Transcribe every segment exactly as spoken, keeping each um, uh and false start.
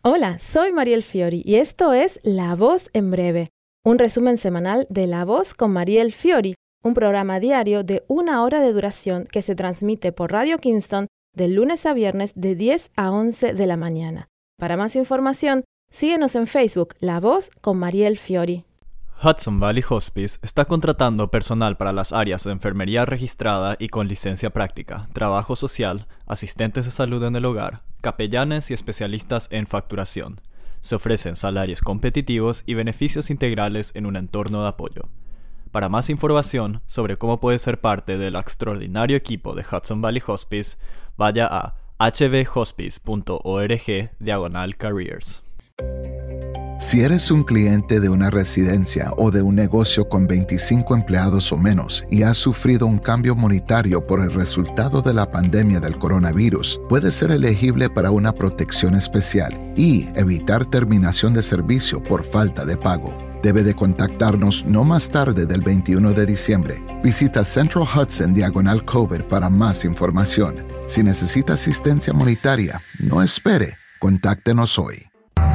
Hola, soy Mariel Fiori y esto es La Voz en Breve, un resumen semanal de La Voz con Mariel Fiori, un programa diario de una hora de duración que se transmite por Radio Kingston de lunes a viernes de diez a once de la mañana. Para más información, síguenos en Facebook, La Voz con Mariel Fiori. Hudson Valley Hospice está contratando personal para las áreas de enfermería registrada y con licencia práctica, trabajo social, asistentes de salud en el hogar, capellanes y especialistas en facturación. Se ofrecen salarios competitivos y beneficios integrales en un entorno de apoyo. Para más información sobre cómo puede ser parte del extraordinario equipo de Hudson Valley Hospice, vaya a h v hospice punto org diagonal careers. Si eres un cliente de una residencia o de un negocio con veinticinco empleados o menos y has sufrido un cambio monetario por el resultado de la pandemia del coronavirus, puedes ser elegible para una protección especial y evitar terminación de servicio por falta de pago. Debe de contactarnos no más tarde del veintiuno de diciembre. Visita Central Hudson Diagonal COVID para más información. Si necesita asistencia monetaria, no espere. Contáctenos hoy.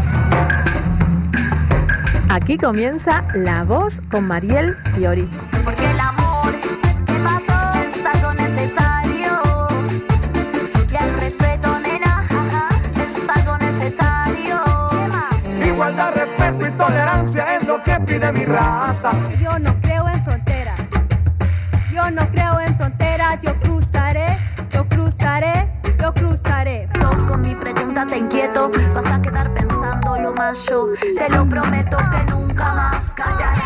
Aquí comienza La Voz con Mariel Fiori. Porque el amor que pasó es algo necesario. Y el respeto, nena, es algo necesario. Igualdad, respeto y tolerancia es lo que pide mi raza. Yo no creo en fronteras. Yo no creo en fronteras. Yo cruzaré, yo cruzaré, yo cruzaré. Yo con mi pregunta te inquieto. Vas a quedar pensando lo más yo. Te lo prometo que nunca más callaré.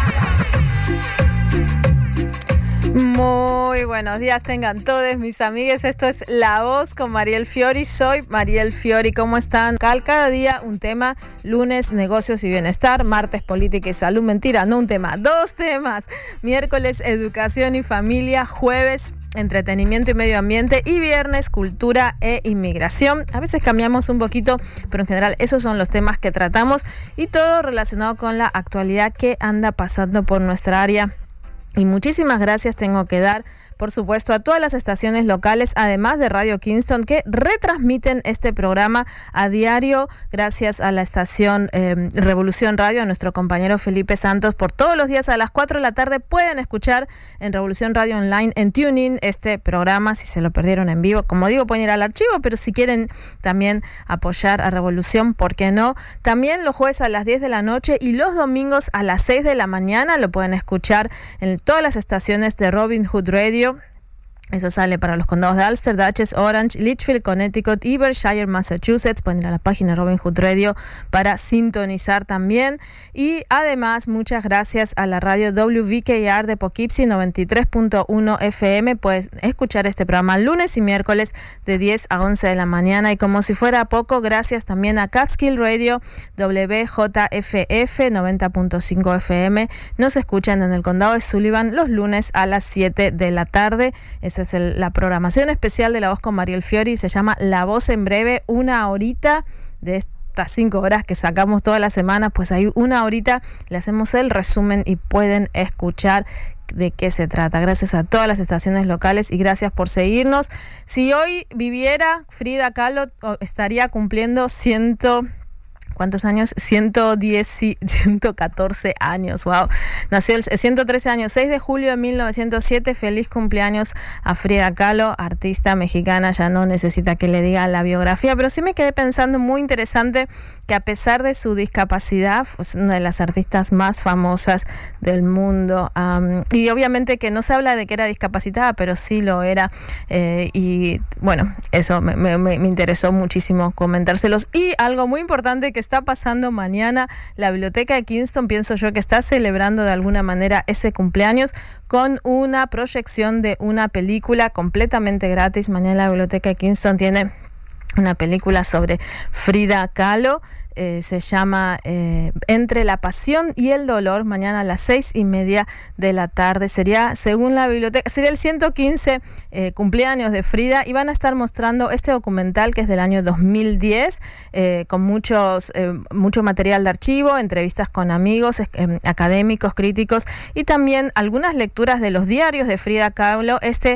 Muy buenos días tengan todos mis amigues. Esto es La Voz con Mariel Fiori. Soy Mariel Fiori. ¿Cómo están? Cada día un tema. Lunes, negocios y bienestar. Martes, política y salud. Mentira, no un tema, dos temas. Miércoles, educación y familia. Jueves, entretenimiento y medio ambiente. Y viernes, cultura e inmigración. A veces cambiamos un poquito, pero en general esos son los temas que tratamos. Y todo relacionado con la actualidad que anda pasando por nuestra área. Y muchísimas gracias tengo que dar, por supuesto, a todas las estaciones locales, además de Radio Kingston, que retransmiten este programa a diario, gracias a la estación eh, Revolución Radio, a nuestro compañero Felipe Santos. Por todos los días a las cuatro de la tarde pueden escuchar en Revolución Radio Online, en TuneIn, este programa, si se lo perdieron en vivo. Como digo, pueden ir al archivo, pero si quieren también apoyar a Revolución, ¿por qué no? También los jueves a las diez de la noche y los domingos a las seis de la mañana lo pueden escuchar en todas las estaciones de Robin Hood Radio. Eso sale para los condados de Ulster, Dutchess, Orange, Litchfield, Connecticut y Berkshire, Massachusetts. Pueden ir a la página Robin Hood Radio para sintonizar también. Y además, muchas gracias a la radio W V K R de Poughkeepsie, noventa y tres punto uno F M. Puedes escuchar este programa lunes y miércoles de diez a once de la mañana. Y como si fuera poco, gracias también a Catskill Radio, W J F F, noventa punto cinco F M. Nos escuchan en el condado de Sullivan los lunes a las siete de la tarde. Eso es el, la programación especial de La Voz con Mariel Fiori. Se llama La Voz en Breve, una horita de estas cinco horas que sacamos toda la semana, pues hay una horita, le hacemos el resumen y pueden escuchar de qué se trata. Gracias a todas las estaciones locales y gracias por seguirnos. Si hoy viviera Frida Kahlo, estaría cumpliendo ciento... ¿Cuántos años? ciento diez, ciento catorce años. Wow. Nació el ciento trece años, seis de julio de mil novecientos siete. Feliz cumpleaños a Frida Kahlo, artista mexicana. Ya no necesita que le diga la biografía, pero sí me quedé pensando, muy interesante, que a pesar de su discapacidad, pues una de las artistas más famosas del mundo. Um, y obviamente que no se habla de que era discapacitada, pero sí lo era. Eh, y bueno, eso me, me, me interesó muchísimo comentárselos. Y algo muy importante que está pasando mañana, la Biblioteca de Kingston, pienso yo que está celebrando de alguna manera ese cumpleaños con una proyección de una película completamente gratis. Mañana la Biblioteca de Kingston tiene una película sobre Frida Kahlo. Eh, se llama eh, Entre la pasión y el dolor, mañana a las seis y media de la tarde. Sería, según la biblioteca, sería el ciento quince eh, cumpleaños de Frida, y van a estar mostrando este documental que es del año dos mil diez, eh, con muchos eh, mucho material de archivo, entrevistas con amigos, eh, académicos, críticos, y también algunas lecturas de los diarios de Frida Kahlo. Este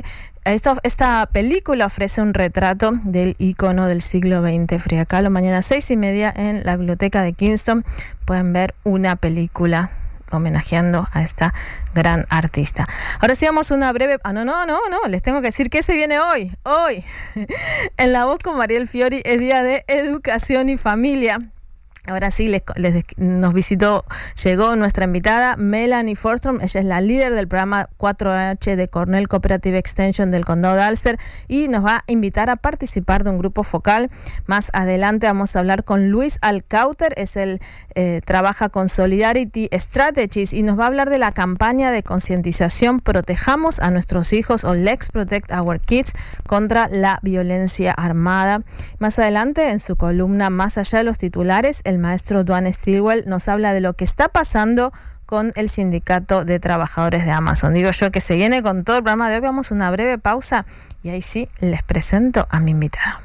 esto, esta película ofrece un retrato del ícono del siglo veinte, Frida Kahlo. Mañana seis y media en la biblioteca de Kingston pueden ver una película homenajeando a esta gran artista. Ahora sí vamos a una breve... Ah, no, no, no, no, les tengo que decir que se viene hoy, hoy. En La Voz con Mariel Fiori es día de educación y familia. Ahora sí, les, les, nos visitó, llegó nuestra invitada Melanie Forsstrom. Ella es la líder del programa cuatro H de Cornell Cooperative Extension del Condado de Ulster y nos va a invitar a participar de un grupo focal. Más adelante vamos a hablar con Luis Alcauter, es el eh, trabaja con Solidarity Strategies y nos va a hablar de la campaña de concientización Protejamos a nuestros hijos o Let's Protect Our Kids contra la violencia armada. Más adelante, en su columna Más allá de los titulares, el El maestro Duane Stilwell nos habla de lo que está pasando con el sindicato de trabajadores de Amazon. Digo yo que se viene con todo el programa de hoy. Vamos a una breve pausa y ahí sí les presento a mi invitada.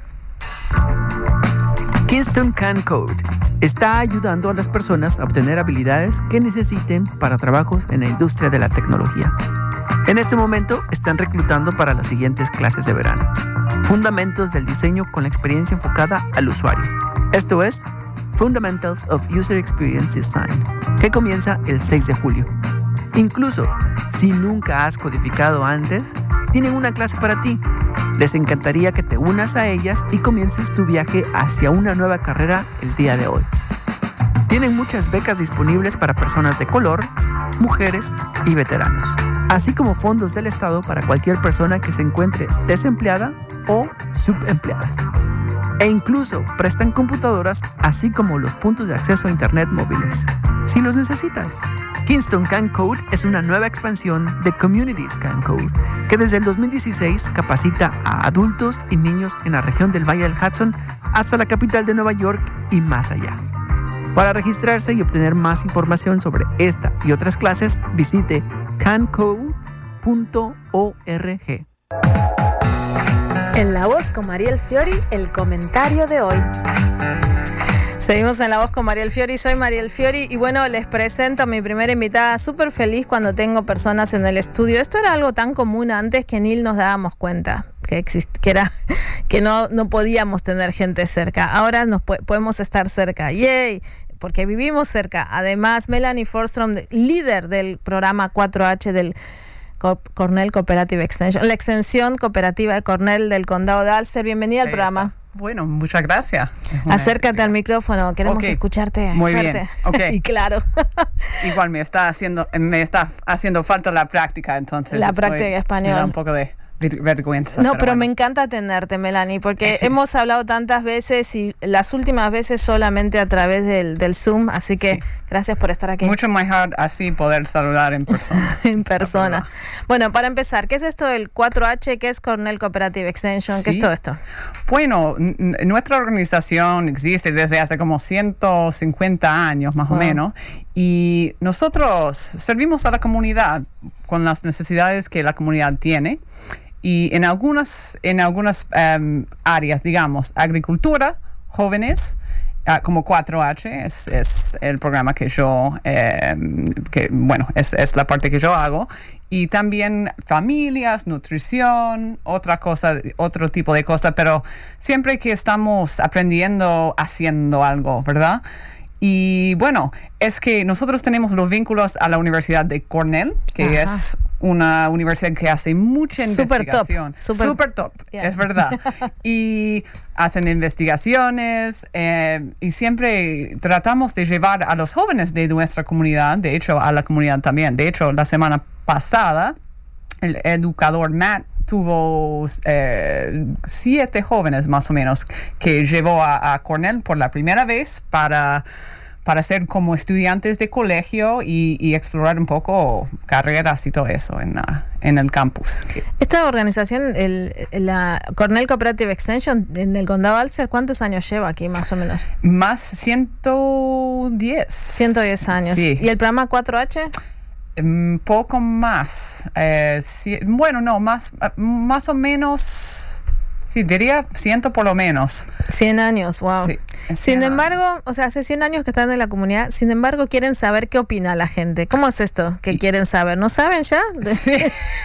Kingston Can Code está ayudando a las personas a obtener habilidades que necesiten para trabajos en la industria de la tecnología. En este momento están reclutando para las siguientes clases de verano. Fundamentos del diseño con la experiencia enfocada al usuario. Esto es Fundamentals of User Experience Design, que comienza el seis de julio. Incluso si nunca has codificado antes, tienen una clase para ti. Les encantaría que te unas a ellas y comiences tu viaje hacia una nueva carrera el día de hoy. Tienen muchas becas disponibles para personas de color, mujeres y veteranos, así como fondos del Estado para cualquier persona que se encuentre desempleada o subempleada. E incluso prestan computadoras, así como los puntos de acceso a Internet móviles, si los necesitas. Kingston Can Code es una nueva expansión de Communities Can Code, que desde el dos mil dieciséis capacita a adultos y niños en la región del Valle del Hudson hasta la capital de Nueva York y más allá. Para registrarse y obtener más información sobre esta y otras clases, visite cancode punto org. En La Voz con Mariel Fiori, el comentario de hoy. Seguimos en La Voz con Mariel Fiori, soy Mariel Fiori y bueno, les presento a mi primera invitada. Súper feliz cuando tengo personas en el estudio. Esto era algo tan común antes que ni nos dábamos cuenta que, exist- que, era, que no, no podíamos tener gente cerca. Ahora nos po- podemos estar cerca. ¡Yay! Porque vivimos cerca. Además, Melanie Forsstrom, líder del programa cuatro H del Cornell Cooperative Extension, la extensión cooperativa de Cornell del Condado de Ulster. Bienvenida al programa. Bueno, muchas gracias. Acércate al micrófono, queremos okay. escucharte muy fuerte. bien. Okay. Y claro. Igual me está haciendo me está haciendo falta la práctica, entonces. La práctica de español. Me da un poco de vergüenza. No, pero, pero bueno. me encanta tenerte, Melanie, porque hemos hablado tantas veces y las últimas veces solamente a través del, del Zoom, así que sí. Gracias por estar aquí. Mucho mejor así poder saludar en persona. En persona. Bueno, para empezar, ¿qué es esto del cuatro H? ¿Qué es Cornell Cooperative Extension? ¿Qué sí. es todo esto? Bueno, n- nuestra organización existe desde hace como ciento cincuenta años más wow. o menos y nosotros servimos a la comunidad con las necesidades que la comunidad tiene. Y en algunas, en algunas um, áreas, digamos, agricultura, jóvenes, uh, como cuatro H, es, es el programa que yo, eh, que, bueno, es, es la parte que yo hago. Y también familias, nutrición, otra cosa, otro tipo de cosas, pero siempre que estamos aprendiendo, haciendo algo, ¿verdad? Y bueno, es que nosotros tenemos los vínculos a la Universidad de Cornell, que Ajá. es una universidad que hace mucha super investigación. Top, super, super top. Yeah. Es verdad. Y hacen investigaciones eh, y siempre tratamos de llevar a los jóvenes de nuestra comunidad, de hecho a la comunidad también. De hecho, la semana pasada, el educador Matt tuvo eh, siete jóvenes más o menos que llevó a, a Cornell por la primera vez para... para ser como estudiantes de colegio y, y explorar un poco carreras y todo eso en, uh, en el campus. Esta organización, el, la Cornell Cooperative Extension en el Condado de Ulster, ¿cuántos años lleva aquí más o menos? Más ciento diez. ciento diez años. Sí. ¿Y el programa cuatro H? Un poco más. Eh, sí, bueno, no, más, más o menos... Sí, diría ciento por lo menos. cien años, wow. Sí, sin embargo, años. o sea, hace cien años que están en la comunidad, sin embargo, quieren saber qué opina la gente. ¿Cómo es esto que quieren saber? ¿No saben ya? Sí.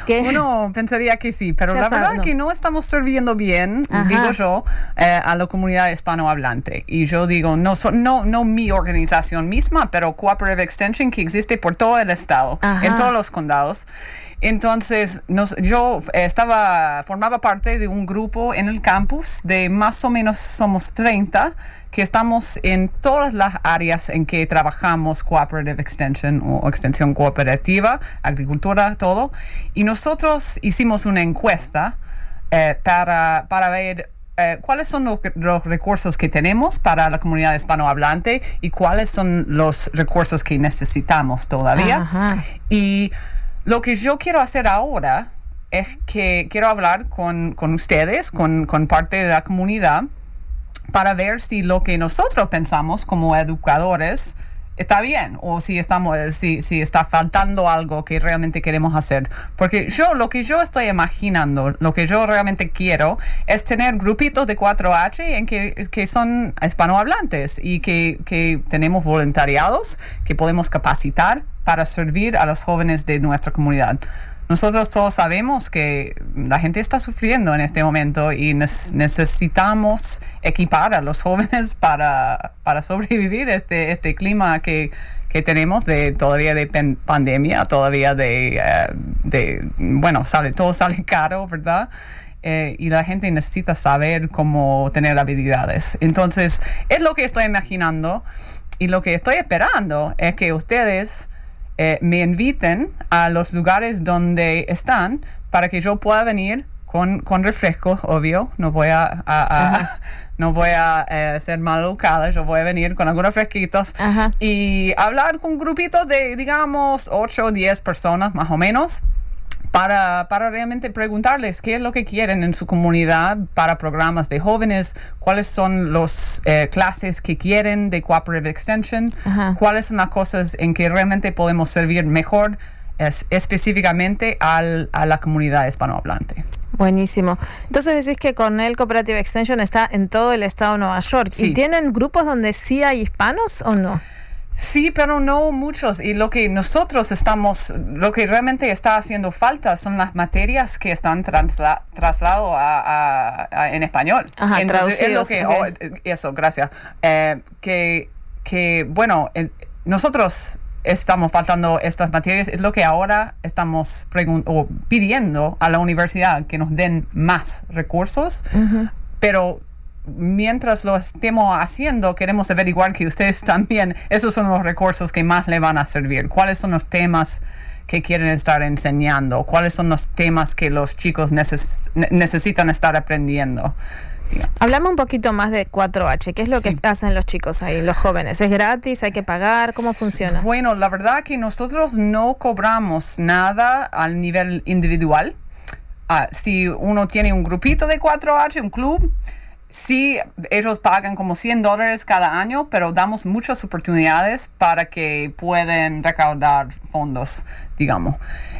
¿Qué? Uno pensaría que sí, pero Ya la sabe, verdad ¿no? es que no estamos sirviendo bien, Ajá. digo yo, eh, a la comunidad hispanohablante. Y yo digo, no, so- no, no mi organización misma, pero Cooperative Extension que existe por todo el estado, Ajá. en todos los condados. Entonces, nos, yo eh, estaba, formaba parte de un grupo en el campus de más o menos somos treinta que estamos en todas las áreas en que trabajamos Cooperative Extension o extensión cooperativa, agricultura, todo. Y nosotros hicimos una encuesta eh, para, para ver eh, cuáles son los, los recursos que tenemos para la comunidad hispanohablante y cuáles son los recursos que necesitamos todavía. Ajá. Y lo que yo quiero hacer ahora es que quiero hablar con, con ustedes, con, con parte de la comunidad, para ver si lo que nosotros pensamos como educadores está bien o si estamos si, si está faltando algo que realmente queremos hacer. Porque yo lo que yo estoy imaginando, lo que yo realmente quiero es tener grupitos de cuatro H en que, que son hispanohablantes y que, que tenemos voluntariados que podemos capacitar para servir a los jóvenes de nuestra comunidad. Nosotros todos sabemos que la gente está sufriendo en este momento y nes- necesitamos equipar a los jóvenes para, para sobrevivir este, este clima que, que tenemos de todavía de pen- pandemia, todavía de, uh, de, bueno, sale, todo sale caro, ¿verdad? Eh, y la gente necesita saber cómo tener habilidades. Entonces, es lo que estoy imaginando y lo que estoy esperando es que ustedes Eh, me inviten a los lugares donde están para que yo pueda venir con, con refrescos, obvio. No voy a, a, a no voy a eh, ser mal educada, yo voy a venir con algunos fresquitos Ajá. y hablar con grupitos de, digamos, ocho o diez personas más o menos. Para, para realmente preguntarles qué es lo que quieren en su comunidad para programas de jóvenes, cuáles son las eh, clases que quieren de Cooperative Extension, Ajá. cuáles son las cosas en que realmente podemos servir mejor es, específicamente al, a la comunidad hispanohablante. Buenísimo. Entonces decís que Cornell Cooperative Extension está en todo el estado de Nueva York. Sí. ¿Y tienen grupos donde sí hay hispanos o no? Sí, pero no muchos. Y lo que nosotros estamos, lo que realmente está haciendo falta son las materias que están trasla, traslado a, a, a, en español. Ajá, Entonces, es lo traducidos, que, ok. oh, eso, gracias. Eh, que, que, bueno, eh, nosotros estamos faltando estas materias. Es lo que ahora estamos pregun- o pidiendo a la universidad que nos den más recursos, uh-huh. pero mientras lo estemos haciendo, queremos averiguar que ustedes también, esos son los recursos que más le van a servir. ¿Cuáles son los temas que quieren estar enseñando? ¿Cuáles son los temas que los chicos neces- necesitan estar aprendiendo? Háblame un poquito más de cuatro H. ¿Qué es lo Sí. que hacen los chicos ahí, los jóvenes? ¿Es gratis? ¿Hay que pagar? ¿Cómo funciona? Bueno, la verdad que nosotros no cobramos nada al nivel individual. Uh, si uno tiene un grupito de cuatro H, un club, sí, ellos pagan como cien dólares cada año, pero damos muchas oportunidades para que puedan recaudar fondos, digamos.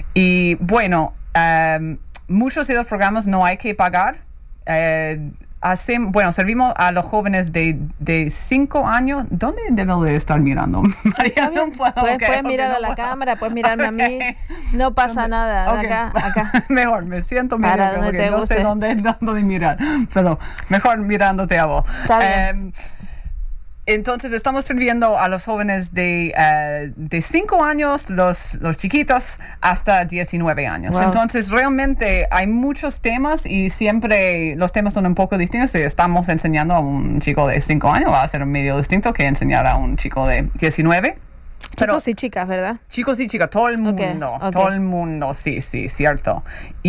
Y bueno, um, muchos de los programas no hay que pagar. Uh, hacen, bueno, servimos a los jóvenes de, de cinco años. ¿Dónde debo de estar mirando? María, no puedo, Puedes, okay, puedes okay, mirar no a la puedo. cámara, puedes mirarme a mí. No pasa nada. Okay. Acá, acá. Mejor, me siento Para medio donde porque te no guste. sé dónde, dónde mirar, pero mejor mirándote a vos. Está bien. Um, entonces estamos sirviendo a los jóvenes de, uh, de cinco años, los, los chiquitos, hasta diecinueve años. Wow. Entonces realmente hay muchos temas y siempre los temas son un poco distintos. Si estamos enseñando a un chico de cinco años, va a ser medio distinto que enseñar a un chico de diecinueve. Pero- Chicos y chicas, ¿verdad? Chicos y chicas, todo el mundo, Ok, ok. todo el mundo, sí, sí, cierto.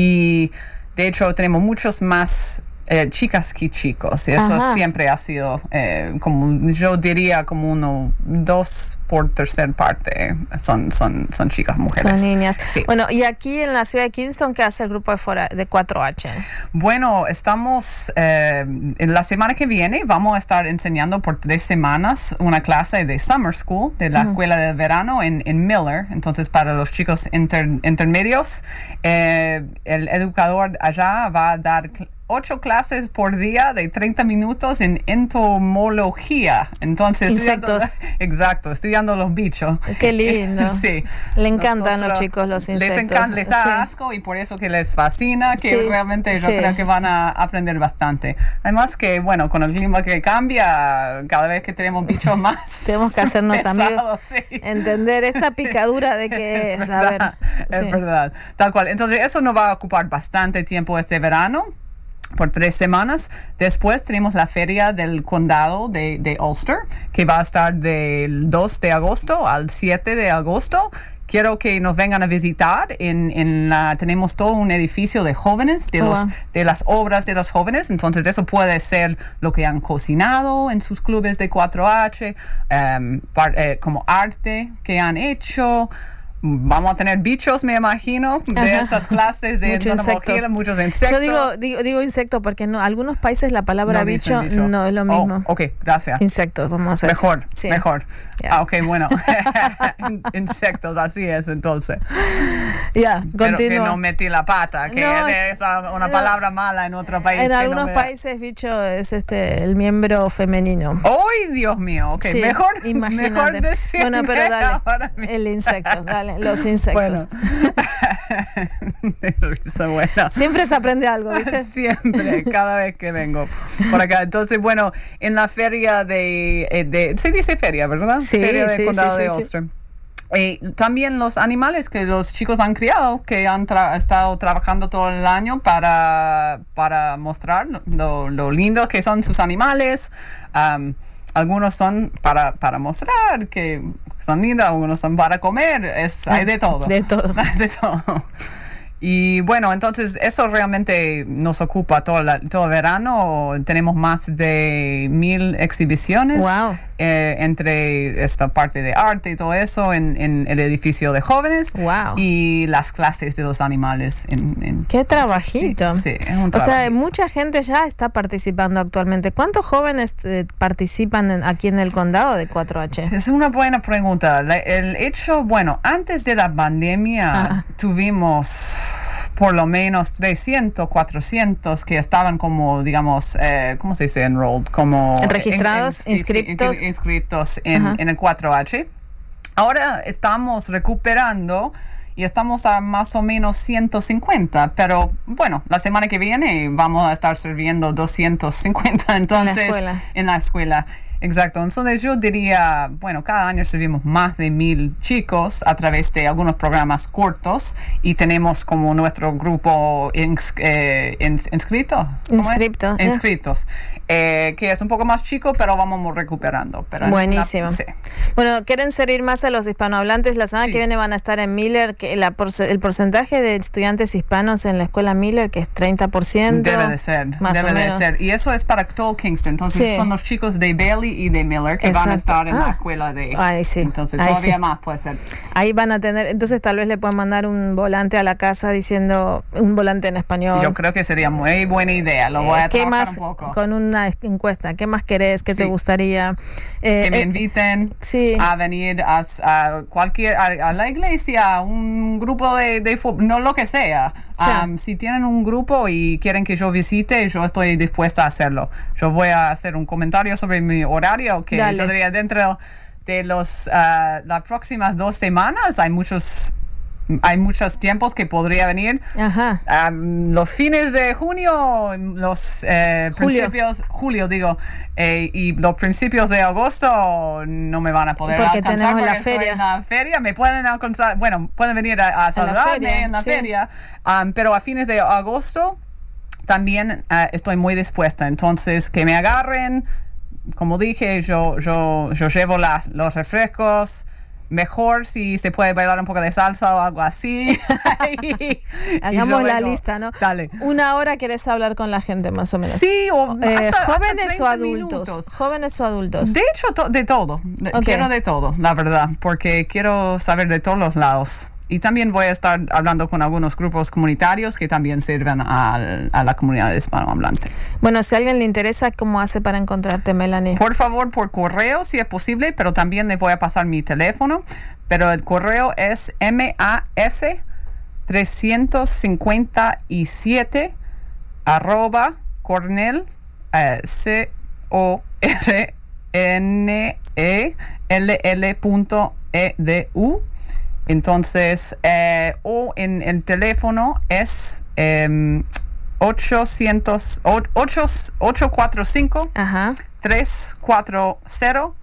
Y de hecho tenemos muchos más eh, chicas que chicos. Y eso Ajá. siempre ha sido, eh, como yo diría, como uno, dos por tercer parte son, son, son chicas, mujeres. Son niñas. Sí. Bueno, y aquí en la ciudad de Kingston, ¿qué hace el grupo de, fuera, de cuatro H? Bueno, estamos, eh, en la semana que viene vamos a estar enseñando por tres semanas una clase de Summer School, de la Uh-huh. escuela de verano en, en Miller. Entonces, para los chicos inter- intermedios, eh, el educador allá va a dar cl- ocho clases por día de treinta minutos en entomología. Entonces, Insectos. Estudiando, exacto, estudiando los bichos. Qué lindo. Sí. Le encantan Nosotros, los chicos los insectos. Les encanta, les da Sí. asco y por eso que les fascina, que Sí, realmente yo sí. creo que van a aprender bastante. Además que, bueno, con el clima que cambia, cada vez que tenemos bichos más Tenemos que hacernos pesados, amigos, sí. entender esta picadura de qué es, a ver. verdad, es Sí. verdad, tal cual. Entonces eso nos va a ocupar bastante tiempo este verano, por tres semanas. Después tenemos la feria del condado de, de Ulster, que va a estar del dos de agosto al siete de agosto. Quiero que nos vengan a visitar. En, en la, tenemos todo un edificio de jóvenes, de, Oh, los, wow. de las obras de los jóvenes. Entonces eso puede ser lo que han cocinado en sus clubes de cuatro H, um, par, eh, como arte que han hecho. Vamos a tener bichos, me imagino, de Ajá. esas clases de Mucho entomología, insecto. muchos insectos. Yo digo, digo, digo insecto porque en algunos países la palabra No bicho, dicen bicho. no es lo mismo. Oh, ok, gracias. Insectos, vamos a hacer. Mejor, Sí. mejor. Ya. Ah, ok, bueno. Insectos, así es entonces. Ya, Pero que continúa. no metí la pata, que No, es una no. palabra mala en otro país. En que algunos no me- países bicho es este el miembro femenino. ¡Ay, Dios mío! Ok, Sí, mejor, imagínate. mejor decirme Bueno, pero dale, ahora mismo. el insecto, dale, los insectos. Bueno. Risa buena. Siempre se aprende algo, ¿viste? Siempre, cada vez que vengo por acá. Entonces, bueno, en la feria de, eh, de se dice feria, ¿verdad? Sí, feria del sí, condado sí, de sí, Ulster. Eh, también los animales que los chicos han criado, que han tra- estado trabajando todo el año para, para mostrar lo, lo lindo que son sus animales. Um, algunos son para, para mostrar que son lindos, algunos son para comer. Es, hay de todo. De todo. de todo. Y bueno, entonces eso realmente nos ocupa todo, la, todo el verano. Tenemos más de mil exhibiciones Wow. eh, entre esta parte de arte y todo eso en, en el edificio de jóvenes. Wow. Y las clases de los animales. En, en- Qué trabajito. Sí, sí, es un O sea, trabajito. mucha gente ya está participando actualmente. ¿Cuántos jóvenes eh, participan en- aquí en el condado de cuatro H? Es una buena pregunta. La- el hecho, bueno, antes de la pandemia Ah. tuvimos por lo menos trescientos, cuatrocientos que estaban como, digamos, eh, ¿cómo se dice? Enrolled, como... Registrados, sí, sí, inscriptos. in- inscritos en, Ajá. en el cuatro H. Ahora estamos recuperando y estamos a más o menos ciento cincuenta, pero bueno, la semana que viene vamos a estar sirviendo doscientos cincuenta entonces escuela. en la escuela. Exacto, entonces yo diría, bueno, cada año servimos más de mil chicos a través de algunos programas cortos y tenemos como nuestro grupo ins- eh, ins- inscrito. ¿Cómo es? Inscripto, eh. Inscritos, eh, que es un poco más chico, pero vamos recuperando. Pero en Buenísimo. una- sí. Bueno, quieren servir más a los hispanohablantes. La semana Sí. que viene van a estar en Miller, que la porce- el porcentaje de estudiantes hispanos en la escuela Miller, que es treinta por ciento. Debe de ser, más debe o de menos. ser. Y eso es para todo Kingston. Entonces Sí. son los chicos de Bailey y de Miller que van a Exacto. estar en Ah. la escuela de... Ay, sí. Entonces Ay, todavía sí. más puede ser. Ahí van a tener, entonces tal vez le pueden mandar un volante a la casa diciendo, un volante en español. Yo creo que sería muy buena idea. Lo voy a Eh, ¿Qué trabajar más, un poco. con una encuesta, qué más querés, qué te Sí. gustaría? Eh, Que me eh, inviten sí. a venir a, a cualquier a, a la iglesia, a un grupo de, de fútbol, no lo que sea. Sí. Um, si tienen un grupo y quieren que yo visite, yo estoy dispuesta a hacerlo. Yo voy a hacer un comentario sobre mi horario, que Dale. yo diría dentro de los uh, las próximas dos semanas hay muchos hay muchos tiempos que podría venir. Ajá. Um, los fines de junio, los eh, Julio. principios, julio digo, eh, y los principios de agosto no me van a poder Porque alcanzar tenemos la porque estoy feria. en la feria. Me pueden alcanzar, bueno, pueden venir a, a saludarme feria, en la sí. feria, um, pero a fines de agosto también uh, estoy muy dispuesta. Entonces, que me agarren, como dije, yo, yo, yo llevo las, los refrescos. Mejor si se puede bailar un poco de salsa o algo así. Y- y Hagamos yo la vengo. lista, ¿no? Dale. Una hora querés hablar con la gente, más o menos. Sí, o Eh, hasta- hasta jóvenes o treinta adultos. minutos. Jóvenes o adultos. De hecho, to- de todo. De- Ok. Quiero de todo, la verdad, porque quiero saber de todos los lados. Y también voy a estar hablando con algunos grupos comunitarios que también sirven al- a la comunidad hispanohablante. Bueno, si a alguien le interesa, ¿cómo hace para encontrarte, Melanie? Por favor, por correo, si es posible, pero también les voy a pasar mi teléfono. Pero el correo es M A F trescientos cincuenta y siete arroba Cornell, uh, C O R N E L L punto E D U. Entonces, eh, o en el teléfono es eh, ochocientos, ocho cuatro cinco, Ajá. tres cuatro cero,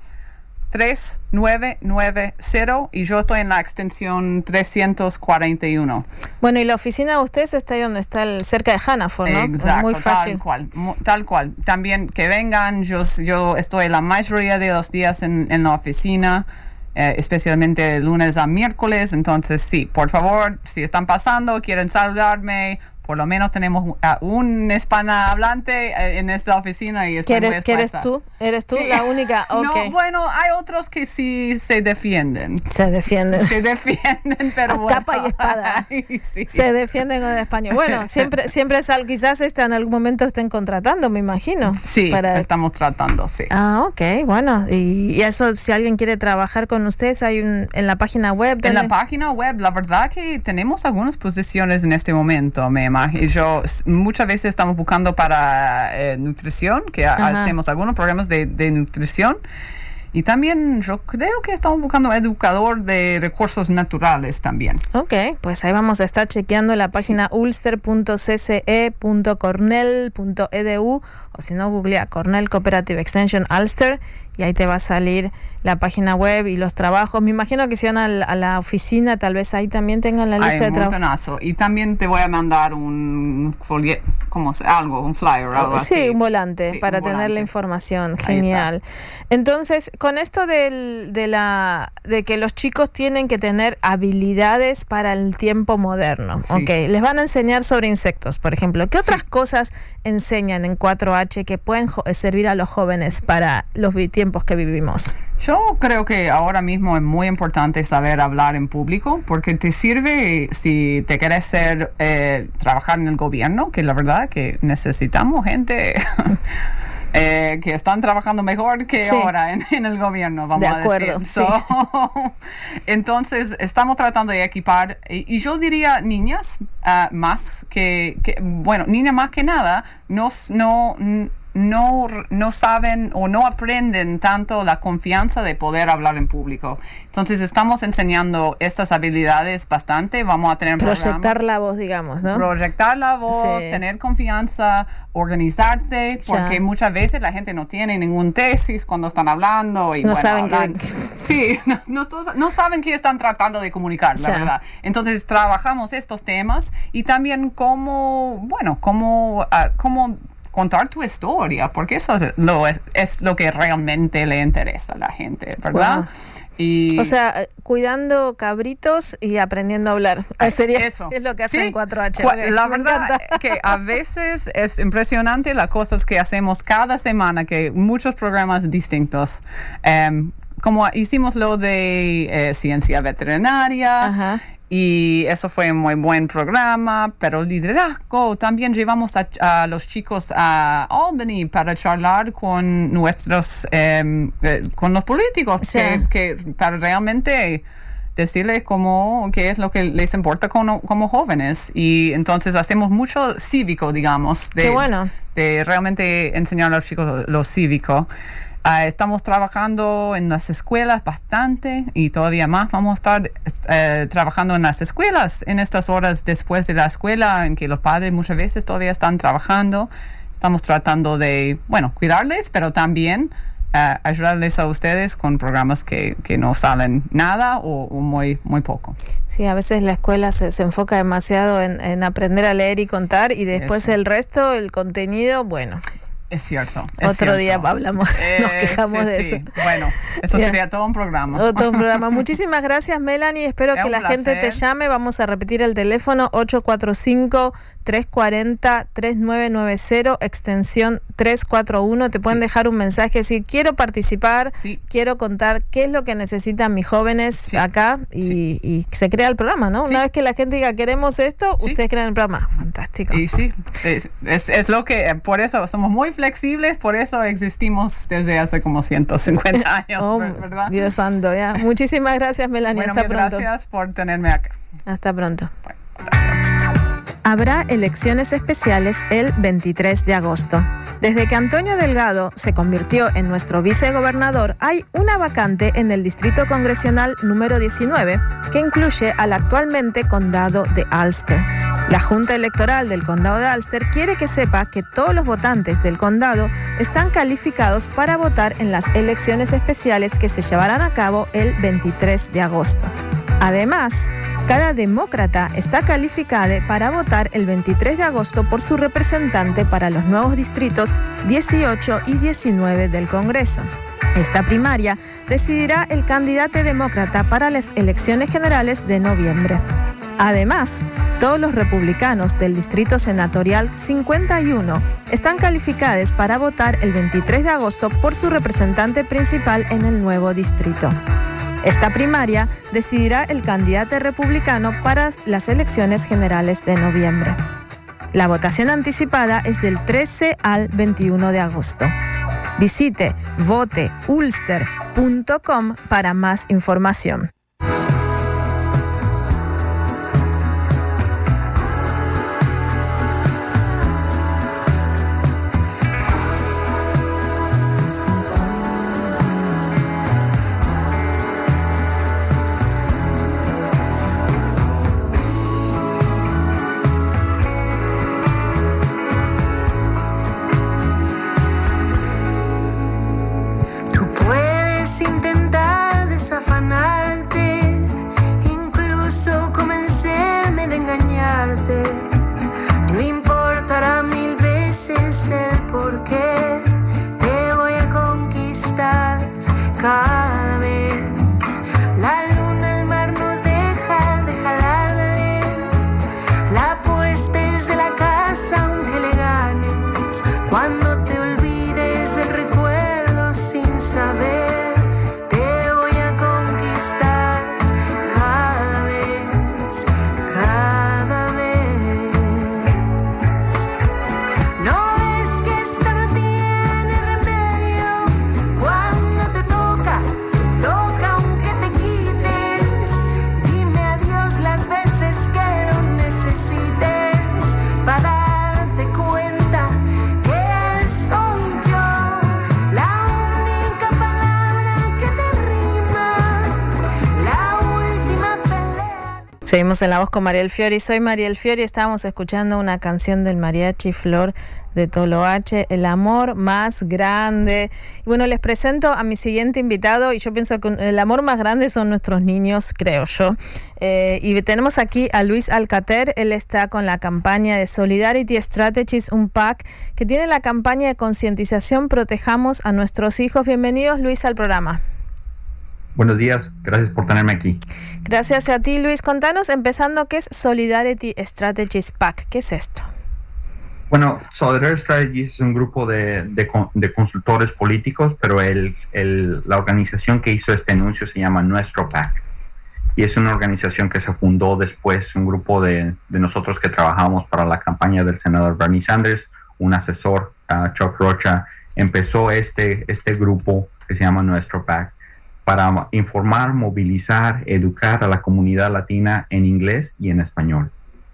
tres nueve nueve cero y yo estoy en la extensión trescientos cuarenta y uno. Bueno, y la oficina de ustedes está ahí donde está el, cerca de Hannaford, ¿no? Exacto, Muy fácil. tal cual, mu- tal cual. También que vengan, yo, yo estoy la mayoría de los días en, en la oficina, eh, especialmente de lunes a miércoles, entonces sí, por favor, si están pasando, quieren saludarme, por lo menos tenemos uh, un hispanohablante uh, en esta oficina y estoy muy ¿Quieres, ¿Quieres expuesta. tú? ¿Eres tú Sí. la única? Ok. No, bueno, hay otros que sí se defienden. Se defienden. Se defienden, pero A bueno. capa y espada. Ay, sí. Se defienden con el español. Bueno, siempre siempre es algo, quizás este, en algún momento estén contratando, me imagino. Sí, para- estamos tratando, sí. Ah, ok, bueno. Y, y eso, si alguien quiere trabajar con ustedes, hay un en la página web. En la ¿dónde? página web, la verdad que tenemos algunas posiciones en este momento, me imagino. Yo s- muchas veces estamos buscando para eh, nutrición, que ha- Ajá. hacemos algunos programas de, de nutrición. Y también yo creo que estamos buscando educador de recursos naturales también. Ok, pues ahí vamos a estar chequeando la página ulster punto c c e punto cornell punto e d u o si no, googlea Cornell Cooperative Extension Ulster y ahí te va a salir la página web y los trabajos. Me imagino que si van a la, a la oficina, tal vez ahí también tengan la Hay lista de un trabajos. montonazo. Y también te voy a mandar un folleto, como algo, un flyer, algo así. Sí, un volante Sí, para un tener la volante. información. Ahí Genial. Entonces, con esto del, de la de que los chicos tienen que tener habilidades para el tiempo moderno. Sí. Ok, les van a enseñar sobre insectos, por ejemplo. ¿Qué otras cosas enseñan en cuatro H que pueden jo- servir a los jóvenes para los vi- tiempos que vivimos? Yo creo que ahora mismo es muy importante saber hablar en público porque te sirve si te quieres ser, eh, trabajar en el gobierno, que la verdad que necesitamos gente eh, que están trabajando mejor que Sí. ahora en, en el gobierno, vamos De a acuerdo, decir. sí. So, entonces, estamos tratando de equipar, y, y yo diría niñas ah, más que, que, bueno, niñas más que nada, no... no No, no saben o no aprenden tanto la confianza de poder hablar en público. Entonces estamos enseñando estas habilidades bastante. Vamos a tener Proyectar programas. la voz, digamos, ¿no? Proyectar la voz, Sí. tener confianza, organizarte, Ya. porque muchas veces la gente no tiene ningún tesis cuando están hablando y No bueno, saben hablan- qué- sí, no, no, no saben qué están tratando de comunicar, la Ya. verdad. Entonces trabajamos estos temas y también cómo, bueno, cómo, ah, cómo contar tu historia, porque eso es lo, es, es lo que realmente le interesa a la gente, ¿verdad? Wow. Y O sea, eh, cuidando cabritos y aprendiendo a hablar. Ay, Sería, eso. es lo que hacen Sí. en cuatro H. Cu- Ok, La me verdad encanta. que a veces es impresionante las cosas que hacemos cada semana, que muchos programas distintos. Em, como hicimos lo de eh, ciencia veterinaria. Ajá. Y eso fue un muy buen programa, pero liderazgo, también llevamos a, a los chicos a Albany para charlar con nuestros, em, eh, con los políticos, Sí. que, que para realmente decirles cómo, qué es lo que les importa como, como jóvenes. Y entonces hacemos mucho cívico, digamos, de, Qué bueno. de realmente enseñar a los chicos lo, lo cívico. Uh, estamos trabajando en las escuelas bastante y todavía más vamos a estar uh, trabajando en las escuelas en estas horas después de la escuela en que los padres muchas veces todavía están trabajando. Estamos tratando de, bueno, cuidarles, pero también uh, ayudarles a ustedes con programas que, que no salen nada o, o muy, muy poco. Sí, a veces la escuela se, se enfoca demasiado en, en aprender a leer y contar y después Eso. el resto, el contenido, bueno, Es cierto. es otro cierto. día hablamos, nos Eh, quejamos sí, de sí. eso. Bueno, eso Ya. sería todo un programa. Otro programa. Muchísimas gracias, Melanie. Espero Es que un la gente te placer. llame. Vamos a repetir el teléfono ocho cuatro cinco, tres cuatro cero, tres nueve nueve cero, extensión tres cuatro uno. Te pueden Sí. dejar un mensaje si quiero participar, Sí. quiero contar qué es lo que necesitan mis jóvenes Sí. acá y, y se crea el programa, ¿no? Sí. Una vez que la gente diga queremos esto, Sí. ustedes crean el programa. Fantástico. Y sí, es, es, es lo que, por eso somos muy flexibles, por eso existimos desde hace como ciento cincuenta años, Oh, ¿verdad? Dios santo, ya. Muchísimas gracias, Melanie. Bueno, Hasta mil pronto. gracias por tenerme acá. Hasta pronto. Bueno, gracias. Habrá elecciones especiales el veintitrés de agosto. Desde que Antonio Delgado se convirtió en nuestro vicegobernador, hay una vacante en el Distrito Congresional número diecinueve, que incluye al actualmente condado de Ulster. La Junta Electoral del condado de Ulster quiere que sepa que todos los votantes del condado están calificados para votar en las elecciones especiales que se llevarán a cabo el veintitrés de agosto. Además, cada demócrata está calificado para votar el veintitrés de agosto por su representante para los nuevos distritos dieciocho y diecinueve del Congreso. Esta primaria decidirá el candidato demócrata para las elecciones generales de noviembre. Además, todos los republicanos del Distrito Senatorial cincuenta y uno están calificados para votar el veintitrés de agosto por su representante principal en el nuevo distrito. Esta primaria decidirá el candidato republicano para las elecciones generales de noviembre. La votación anticipada es del trece al veintiuno de agosto. Visite vote ulster punto com para más información. No importará mil veces el por qué, te voy a conquistar cada vez. La luna, el mar no deja de jalarle, la puesta es de la casa aunque le ganes. Cuando te olvides el recuerdo sin saber, te voy a conquistar cada vez, cada vez. Seguimos en La Voz con Mariel Fiori. Soy Mariel Fiori. Estábamos escuchando una canción del Mariachi Flor de Toloache, El amor más grande. Y bueno, les presento a mi siguiente invitado y yo pienso que el amor más grande son nuestros niños, creo yo. Eh, y tenemos aquí a Luis Alcater. Él está con la campaña de Solidarity Strategies, un P A C, que tiene la campaña de concientización Protejamos a nuestros hijos. Bienvenidos, Luis, al programa. Buenos días, gracias por tenerme aquí. Gracias a ti, Luis. Contanos, empezando, ¿qué es Solidarity Strategies P A C? ¿Qué es esto? Bueno, Solidarity Strategies es un grupo de, de, de consultores políticos, pero el, el, la organización que hizo este anuncio se llama Nuestro P A C. Y es una organización que se fundó después, un grupo de, de nosotros que trabajamos para la campaña del senador Bernie Sanders, un asesor, uh, Chuck Rocha, empezó este, este grupo que se llama Nuestro P A C para informar, movilizar, educar a la comunidad latina en inglés y en español.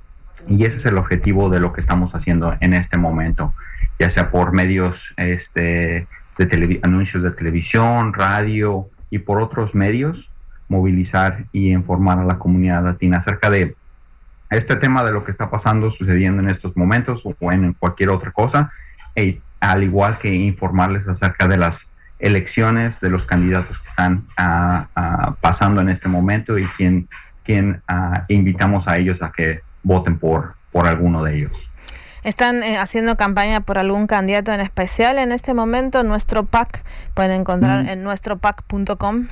Y ese es el objetivo de lo que estamos haciendo en este momento, ya sea por medios este, de tele, anuncios de televisión, radio y por otros medios, movilizar y informar a la comunidad latina acerca de este tema de lo que está pasando, sucediendo en estos momentos o en cualquier otra cosa, e, al igual que informarles acerca de las elecciones, de los candidatos que están uh, uh, pasando en este momento y quien, quien uh, invitamos a ellos a que voten por, por alguno de ellos. ¿Están eh, haciendo campaña por algún candidato en especial en este momento? Nuestro P A C, pueden encontrar mm. en nuestro pac punto com.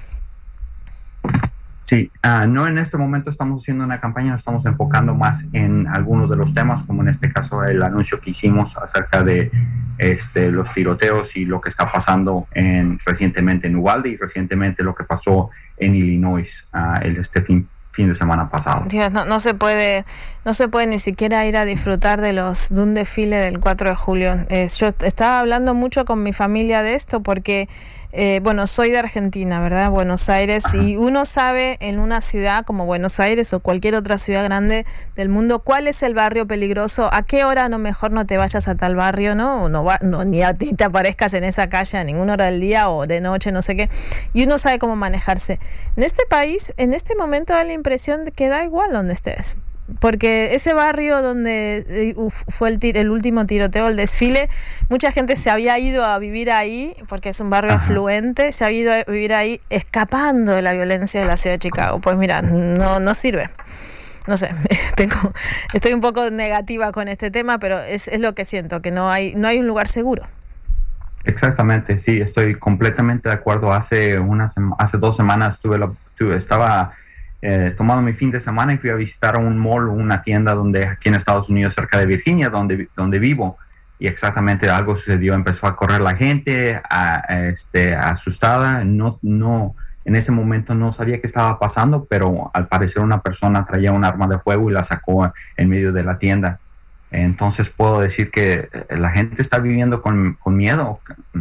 Sí, uh, no en este momento estamos haciendo una campaña, nos estamos enfocando más en algunos de los temas, como en este caso el anuncio que hicimos acerca de este, los tiroteos y lo que está pasando en, recientemente en Uvalde y recientemente lo que pasó en Illinois uh, el este fin, fin de semana pasado. Dios, no, no se puede No se puede ni siquiera ir a disfrutar de los de un desfile del cuatro de julio. Eh, yo estaba hablando mucho con mi familia de esto porque, eh, bueno, soy de Argentina, ¿verdad? Buenos Aires. Ajá. Y uno sabe en una ciudad como Buenos Aires o cualquier otra ciudad grande del mundo cuál es el barrio peligroso, a qué hora no mejor no te vayas a tal barrio, ¿no? No, va, no ni, a, ni te aparezcas en esa calle a ninguna hora del día o de noche, no sé qué. Y uno sabe cómo manejarse. En este país, en este momento da la impresión de que da igual donde estés. Porque ese barrio donde uf, fue el, tir, el último tiroteo, el desfile, mucha gente se había ido a vivir ahí, porque es un barrio Ajá. afluente, se había ido a vivir ahí escapando de la violencia de la ciudad de Chicago. Pues mira, no, no sirve. No sé, tengo, estoy un poco negativa con este tema, pero es, es lo que siento, que no hay, no hay un lugar seguro. Exactamente, sí, estoy completamente de acuerdo. Hace, una sema, hace dos semanas tuve la, tuve, estaba... Eh, tomando mi fin de semana y fui a visitar un mall, una tienda donde aquí en Estados Unidos, cerca de Virginia, donde, donde vivo, y exactamente algo sucedió. Empezó a correr la gente, a, a, este, asustada. No, no, en ese momento no sabía qué estaba pasando, pero al parecer una persona traía un arma de fuego y la sacó en medio de la tienda. Entonces puedo decir que la gente está viviendo con, con miedo,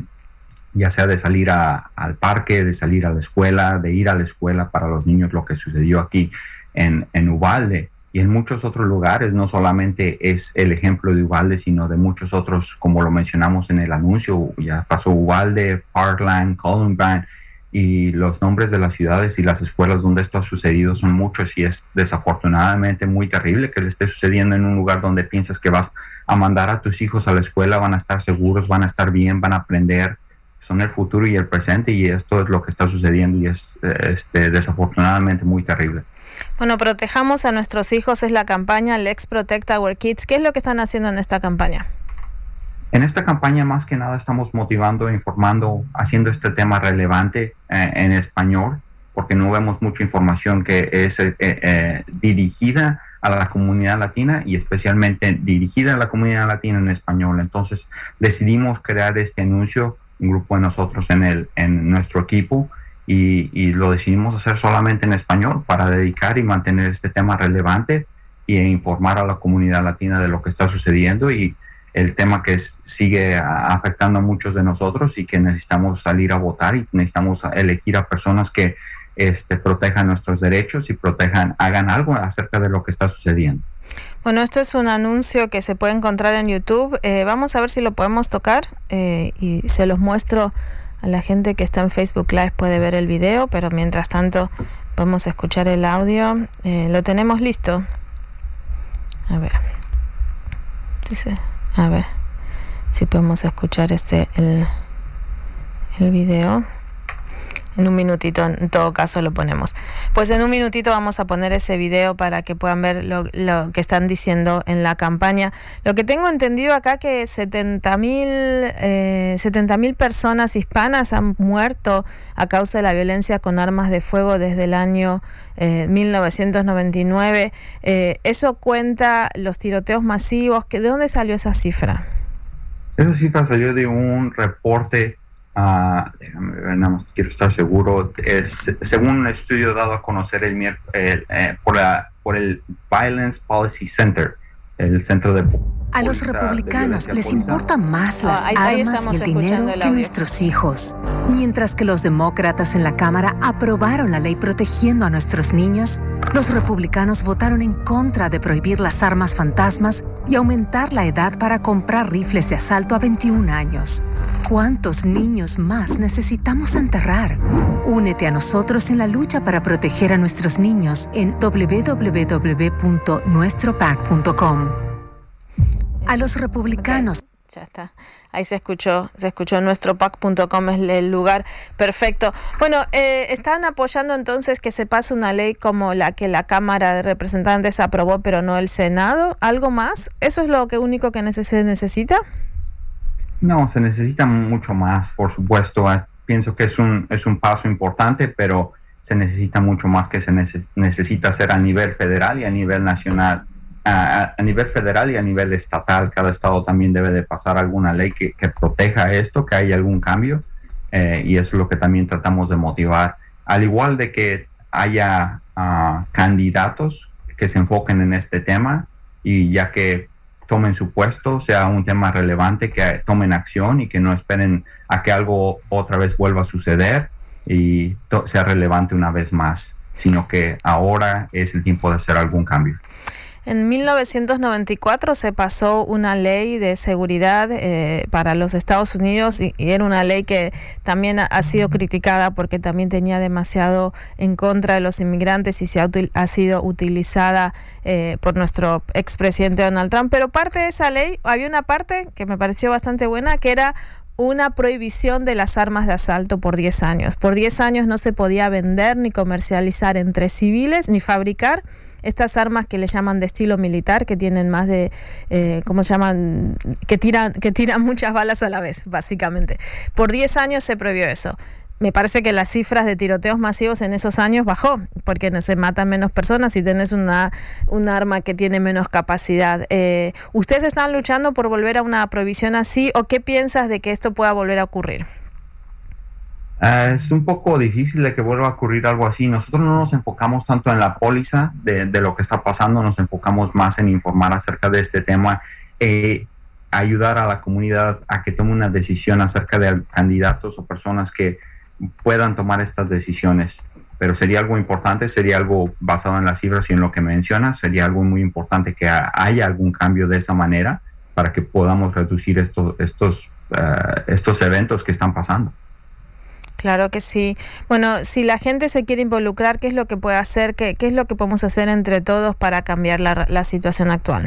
ya sea de salir a, al parque, de salir a la escuela, de ir a la escuela para los niños, lo que sucedió aquí en, en Uvalde y en muchos otros lugares. No solamente es el ejemplo de Uvalde, sino de muchos otros, como lo mencionamos en el anuncio. Ya pasó Uvalde, Parkland, Columbine, y los nombres de las ciudades y las escuelas donde esto ha sucedido son muchos, y es desafortunadamente muy terrible que le esté sucediendo en un lugar donde piensas que vas a mandar a tus hijos a la escuela, van a estar seguros, van a estar bien, van a aprender. Son el futuro y el presente, y esto es lo que está sucediendo y es este, desafortunadamente muy terrible. Bueno, protejamos a nuestros hijos es la campaña Let's Protect Our Kids. ¿Qué es lo que están haciendo en esta campaña? En esta campaña más que nada estamos motivando, informando, haciendo este tema relevante eh, en español, porque no vemos mucha información que es eh, eh, dirigida a la comunidad latina y especialmente dirigida a la comunidad latina en español. Entonces decidimos crear este anuncio, un grupo de nosotros en, el, en nuestro equipo, y, y lo decidimos hacer solamente en español para dedicar y mantener este tema relevante e informar a la comunidad latina de lo que está sucediendo y el tema que es, sigue afectando a muchos de nosotros, y que necesitamos salir a votar y necesitamos elegir a personas que este, protejan nuestros derechos y protejan, hagan algo acerca de lo que está sucediendo. Bueno, esto es un anuncio que se puede encontrar en YouTube. Eh, vamos a ver si lo podemos tocar eh, y se los muestro a la gente que está en Facebook Live, puede ver el video, pero mientras tanto vamos a escuchar el audio. Eh, lo tenemos listo. A ver. Sí, sí. A ver si podemos escuchar este el, el video. En un minutito, en todo caso, lo ponemos. Pues en un minutito vamos a poner ese video para que puedan ver lo, lo que están diciendo en la campaña. Lo que tengo entendido acá que setenta mil eh, setenta mil personas hispanas han muerto a causa de la violencia con armas de fuego desde el año eh, mil novecientos noventa y nueve. Eh, ¿Eso cuenta los tiroteos masivos? ¿De dónde salió esa cifra? Esa cifra salió de un reporte. Uh, déjame ver, nada más quiero estar seguro. Es, según un estudio dado a conocer el, el, eh, por, la, por el Violence Policy Center, el centro de... A los republicanos les importan más las ah, ahí, ahí armas y el dinero el que nuestros hijos. Mientras que los demócratas en la Cámara aprobaron la ley protegiendo a nuestros niños, los republicanos votaron en contra de prohibir las armas fantasmas y aumentar la edad para comprar rifles de asalto a veintiún años. ¿Cuántos niños más necesitamos enterrar? Únete a nosotros en la lucha para proteger a nuestros niños en doble u doble u doble u punto nuestro pac punto com. A los republicanos. Okay, ya está. Ahí se escuchó, se escuchó. nuestro pac punto com es el lugar perfecto. Bueno, eh, están apoyando entonces que se pase una ley como la que la Cámara de Representantes aprobó, pero no el Senado. ¿Algo más? ¿Eso es lo que único que neces- se necesita? No, se necesita mucho más, por supuesto. Pienso que es un, es un paso importante, pero se necesita mucho más que se neces- necesita hacer a nivel federal y a nivel nacional. A, a nivel federal y a nivel estatal, cada estado también debe de pasar alguna ley que, que proteja esto, que haya algún cambio, eh, y eso es lo que también tratamos de motivar. Al igual de que haya uh, candidatos que se enfoquen en este tema, y ya que tomen su puesto, sea un tema relevante, que tomen acción y que no esperen a que algo otra vez vuelva a suceder y to- sea relevante una vez más, sino que ahora es el tiempo de hacer algún cambio. En mil novecientos noventa y cuatro se pasó una ley de seguridad eh, para los Estados Unidos y, y era una ley que también ha, ha sido criticada porque también tenía demasiado en contra de los inmigrantes y se ha, util, ha sido utilizada eh, por nuestro expresidente Donald Trump. Pero parte de esa ley, había una parte que me pareció bastante buena, que era una prohibición de las armas de asalto por diez años. Por diez años no se podía vender ni comercializar entre civiles ni fabricar estas armas que le llaman de estilo militar, que tienen más de, eh, ¿cómo se llaman? Que tiran, que tiran muchas balas a la vez, básicamente. Por diez años se prohibió eso. Me parece que las cifras de tiroteos masivos en esos años bajó, porque se matan menos personas y tenés una, un arma que tiene menos capacidad. Eh, ¿Ustedes están luchando por volver a una prohibición así o qué piensas de que esto pueda volver a ocurrir? Uh, es un poco difícil de que vuelva a ocurrir algo así. Nosotros no nos enfocamos tanto en la póliza de, de lo que está pasando, nos enfocamos más en informar acerca de este tema, eh, ayudar a la comunidad a que tome una decisión acerca de candidatos o personas que puedan tomar estas decisiones. Pero sería algo importante, sería algo basado en las cifras y en lo que mencionas, sería algo muy importante que haya algún cambio de esa manera para que podamos reducir estos, estos, uh, estos eventos que están pasando. Claro que sí. Bueno, si la gente se quiere involucrar, ¿qué es lo que puede hacer? ¿Qué, qué es lo que podemos hacer entre todos para cambiar la, la situación actual?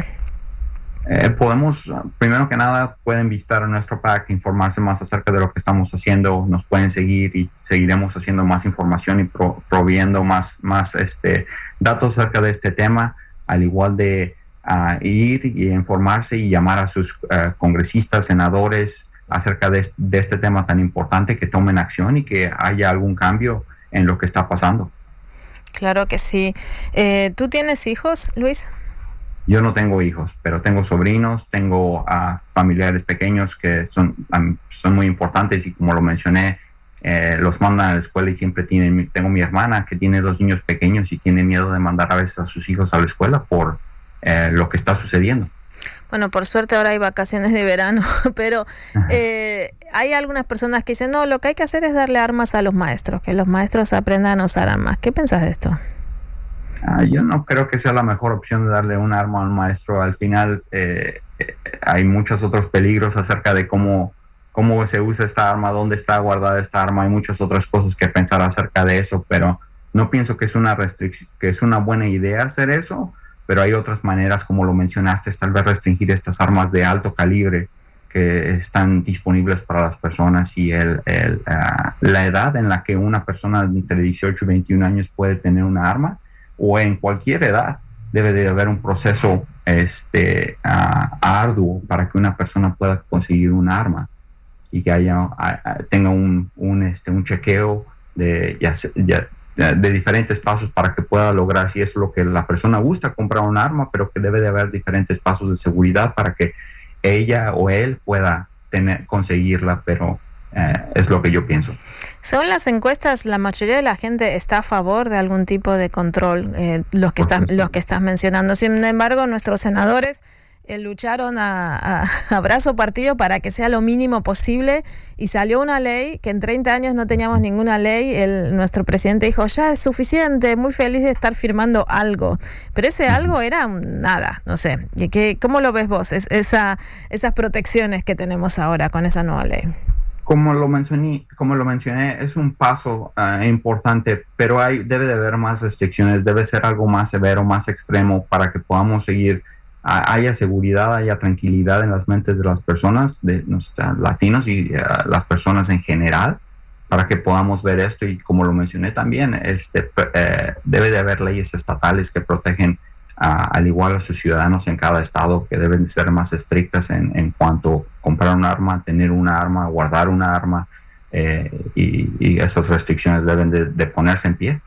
Eh, podemos, primero que nada, pueden visitar nuestro PAC, informarse más acerca de lo que estamos haciendo, nos pueden seguir y seguiremos haciendo más información y pro, proviendo más, más este, datos acerca de este tema, al igual de uh, ir y informarse y llamar a sus uh, congresistas, senadores, acerca de, de este tema tan importante, que tomen acción y que haya algún cambio en lo que está pasando. Claro que sí. Eh, ¿Tú tienes hijos, Luis? Yo no tengo hijos, pero tengo sobrinos, tengo uh, familiares pequeños que son, um, son muy importantes y como lo mencioné, eh, los mandan a la escuela y siempre tienen, tengo mi hermana que tiene dos niños pequeños y tiene miedo de mandar a veces a sus hijos a la escuela por eh, lo que está sucediendo. Bueno, por suerte ahora hay vacaciones de verano, pero eh, hay algunas personas que dicen, no, lo que hay que hacer es darle armas a los maestros, que los maestros aprendan a usar armas. ¿Qué piensas de esto? Uh, yo no creo que sea la mejor opción de darle un arma al maestro. Al final eh, eh, hay muchos otros peligros acerca de cómo, cómo se usa esta arma, dónde está guardada esta arma. Hay muchas otras cosas que pensar acerca de eso, pero no pienso que es una restricción, que es una buena idea hacer eso. Pero hay otras maneras, como lo mencionaste, tal vez restringir estas armas de alto calibre que están disponibles para las personas y el, el, uh, la edad en la que una persona entre dieciocho y veintiún años puede tener una arma, o en cualquier edad debe de haber un proceso este, uh, arduo para que una persona pueda conseguir un arma y que haya, uh, tenga un, un, este, un chequeo de ya, ya de diferentes pasos para que pueda lograr, si es lo que la persona gusta, comprar un arma, pero que debe de haber diferentes pasos de seguridad para que ella o él pueda tener, conseguirla, pero eh, es lo que yo pienso. Según las encuestas, la mayoría de la gente está a favor de algún tipo de control, eh, los, que estás, los que estás mencionando. Sin embargo, nuestros senadores eh, lucharon a, a, a brazo partido para que sea lo mínimo posible y salió una ley que en treinta años no teníamos ninguna ley. El, nuestro presidente dijo, ya es suficiente, muy feliz de estar firmando algo, pero ese algo era nada, no sé. ¿Y qué, cómo lo ves vos, es, esa, esas protecciones que tenemos ahora con esa nueva ley? Como lo mencioné, como lo mencioné, es un paso uh, importante, pero hay, debe de haber más restricciones, debe ser algo más severo, más extremo para que podamos seguir, uh, haya seguridad, haya tranquilidad en las mentes de las personas, de los uh, latinos y uh, las personas en general, para que podamos ver esto. Y como lo mencioné también, este, uh, debe de haber leyes estatales que protegen Uh, al igual a sus ciudadanos en cada estado, que deben ser más estrictas en, en cuanto a comprar un arma, tener una arma, guardar una arma, eh, y, y esas restricciones deben de, de ponerse en pie.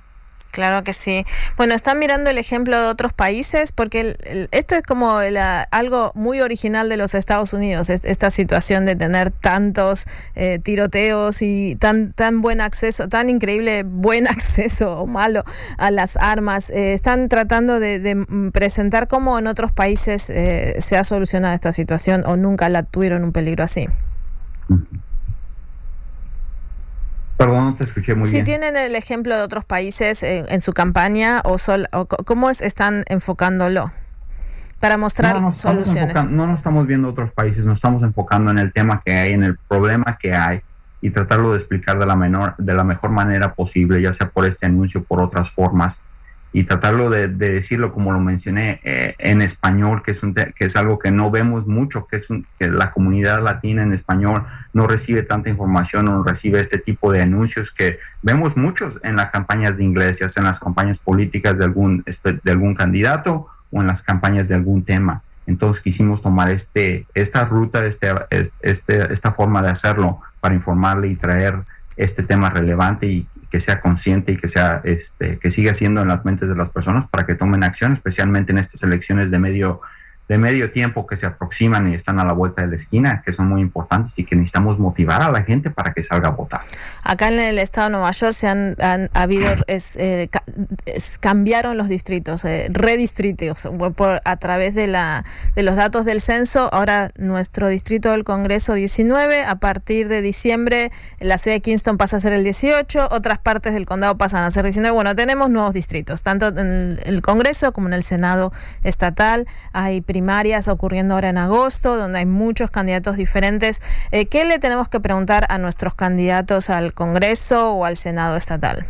Claro que sí. Bueno, están mirando el ejemplo de otros países, porque el, el, esto es como la, algo muy original de los Estados Unidos, es, esta situación de tener tantos eh, tiroteos y tan tan buen acceso, tan increíble buen acceso o malo a las armas. Eh, están tratando de, de presentar cómo en otros países eh, se ha solucionado esta situación o nunca la tuvieron un peligro así. Perdón, no te escuché muy si bien. Si tienen el ejemplo de otros países en, en su campaña o, sol, o cómo es, están enfocándolo para mostrar no, soluciones. No nos estamos viendo otros países, nos estamos enfocando en el tema que hay, en el problema que hay y tratarlo de explicar de la, menor, de la mejor manera posible, ya sea por este anuncio o por otras formas, y tratarlo de, de decirlo como lo mencioné eh, en español, que es, un te- que es algo que no vemos mucho, que es un, que la comunidad latina en español no recibe tanta información, no recibe este tipo de anuncios que vemos muchos en las campañas de inglés, ya sea en las campañas políticas de algún, de algún candidato o en las campañas de algún tema. Entonces quisimos tomar este, esta ruta, este, este, esta forma de hacerlo para informarle y traer este tema relevante y que sea consciente y que sea este que siga siendo en las mentes de las personas para que tomen acción, especialmente en estas elecciones de medio de medio tiempo que se aproximan y están a la vuelta de la esquina, que son muy importantes y que necesitamos motivar a la gente para que salga a votar. Acá en el estado de Nueva York se han, han habido es, eh, ca, es, cambiaron los distritos, eh, redistritos por a través de la de los datos del censo. Ahora nuestro distrito del Congreso diecinueve, a partir de diciembre la ciudad de Kingston pasa a ser el dieciocho, otras partes del condado pasan a ser diecinueve. Bueno, tenemos nuevos distritos, tanto en el Congreso como en el Senado estatal. Hay primarias ocurriendo ahora en agosto, donde hay muchos candidatos diferentes. Eh, ¿Qué le tenemos que preguntar a nuestros candidatos al Congreso o al Senado estatal?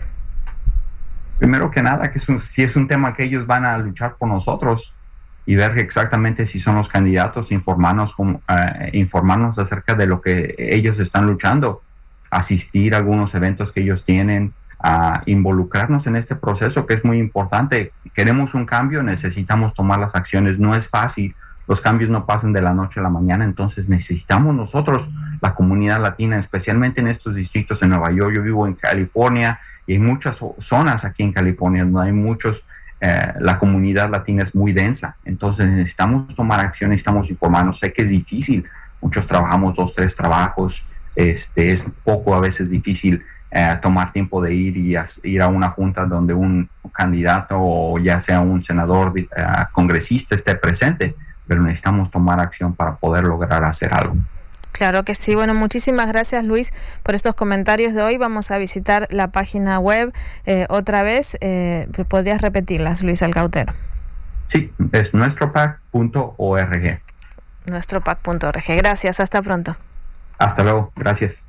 Primero que nada, que es un, si es un tema que ellos van a luchar por nosotros y ver exactamente si son los candidatos, informarnos, como, uh, informarnos acerca de lo que ellos están luchando, asistir a algunos eventos que ellos tienen, a involucrarnos en este proceso que es muy importante. Queremos un cambio, necesitamos tomar las acciones, no es fácil, los cambios no pasan de la noche a la mañana, entonces necesitamos nosotros, la comunidad latina, especialmente en estos distritos en Nueva York. Yo vivo en California y hay muchas zonas aquí en California donde hay muchos, eh, la comunidad latina es muy densa, entonces necesitamos tomar acción, necesitamos informarnos. Sé que es difícil, muchos trabajamos dos, tres trabajos, este, es poco a veces difícil Eh, tomar tiempo de ir y a, ir a una junta donde un candidato o ya sea un senador, uh, congresista esté presente, pero necesitamos tomar acción para poder lograr hacer algo. Claro que sí. Bueno, muchísimas gracias, Luis, por estos comentarios de hoy. Vamos a visitar la página web eh, otra vez. Eh, ¿Podrías repetirlas, Luis Alcautero? Sí, es nuestro pac punto org. nuestro pac punto org. Gracias, hasta pronto. Hasta luego, gracias.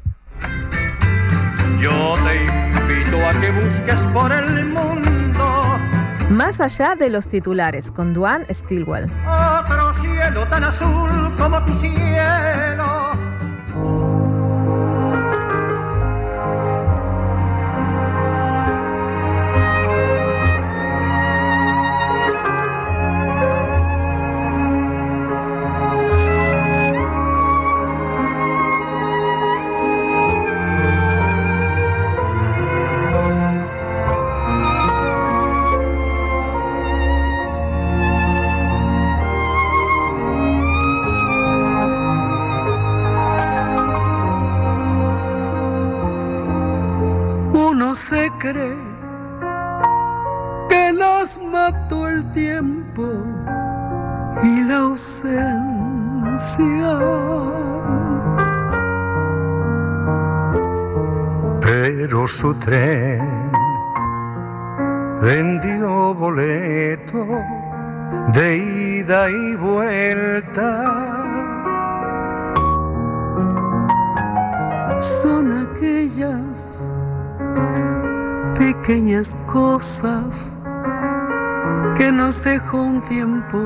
Yo te invito a que busques por el mundo Más allá de los titulares, con Duane Stillwell. otro cielo tan azul como tu cielo. Se cree que nos mató el tiempo y la ausencia, pero su tren vendió boleto de ida y vuelta. Son aquellas pequeñas cosas que nos dejó un tiempo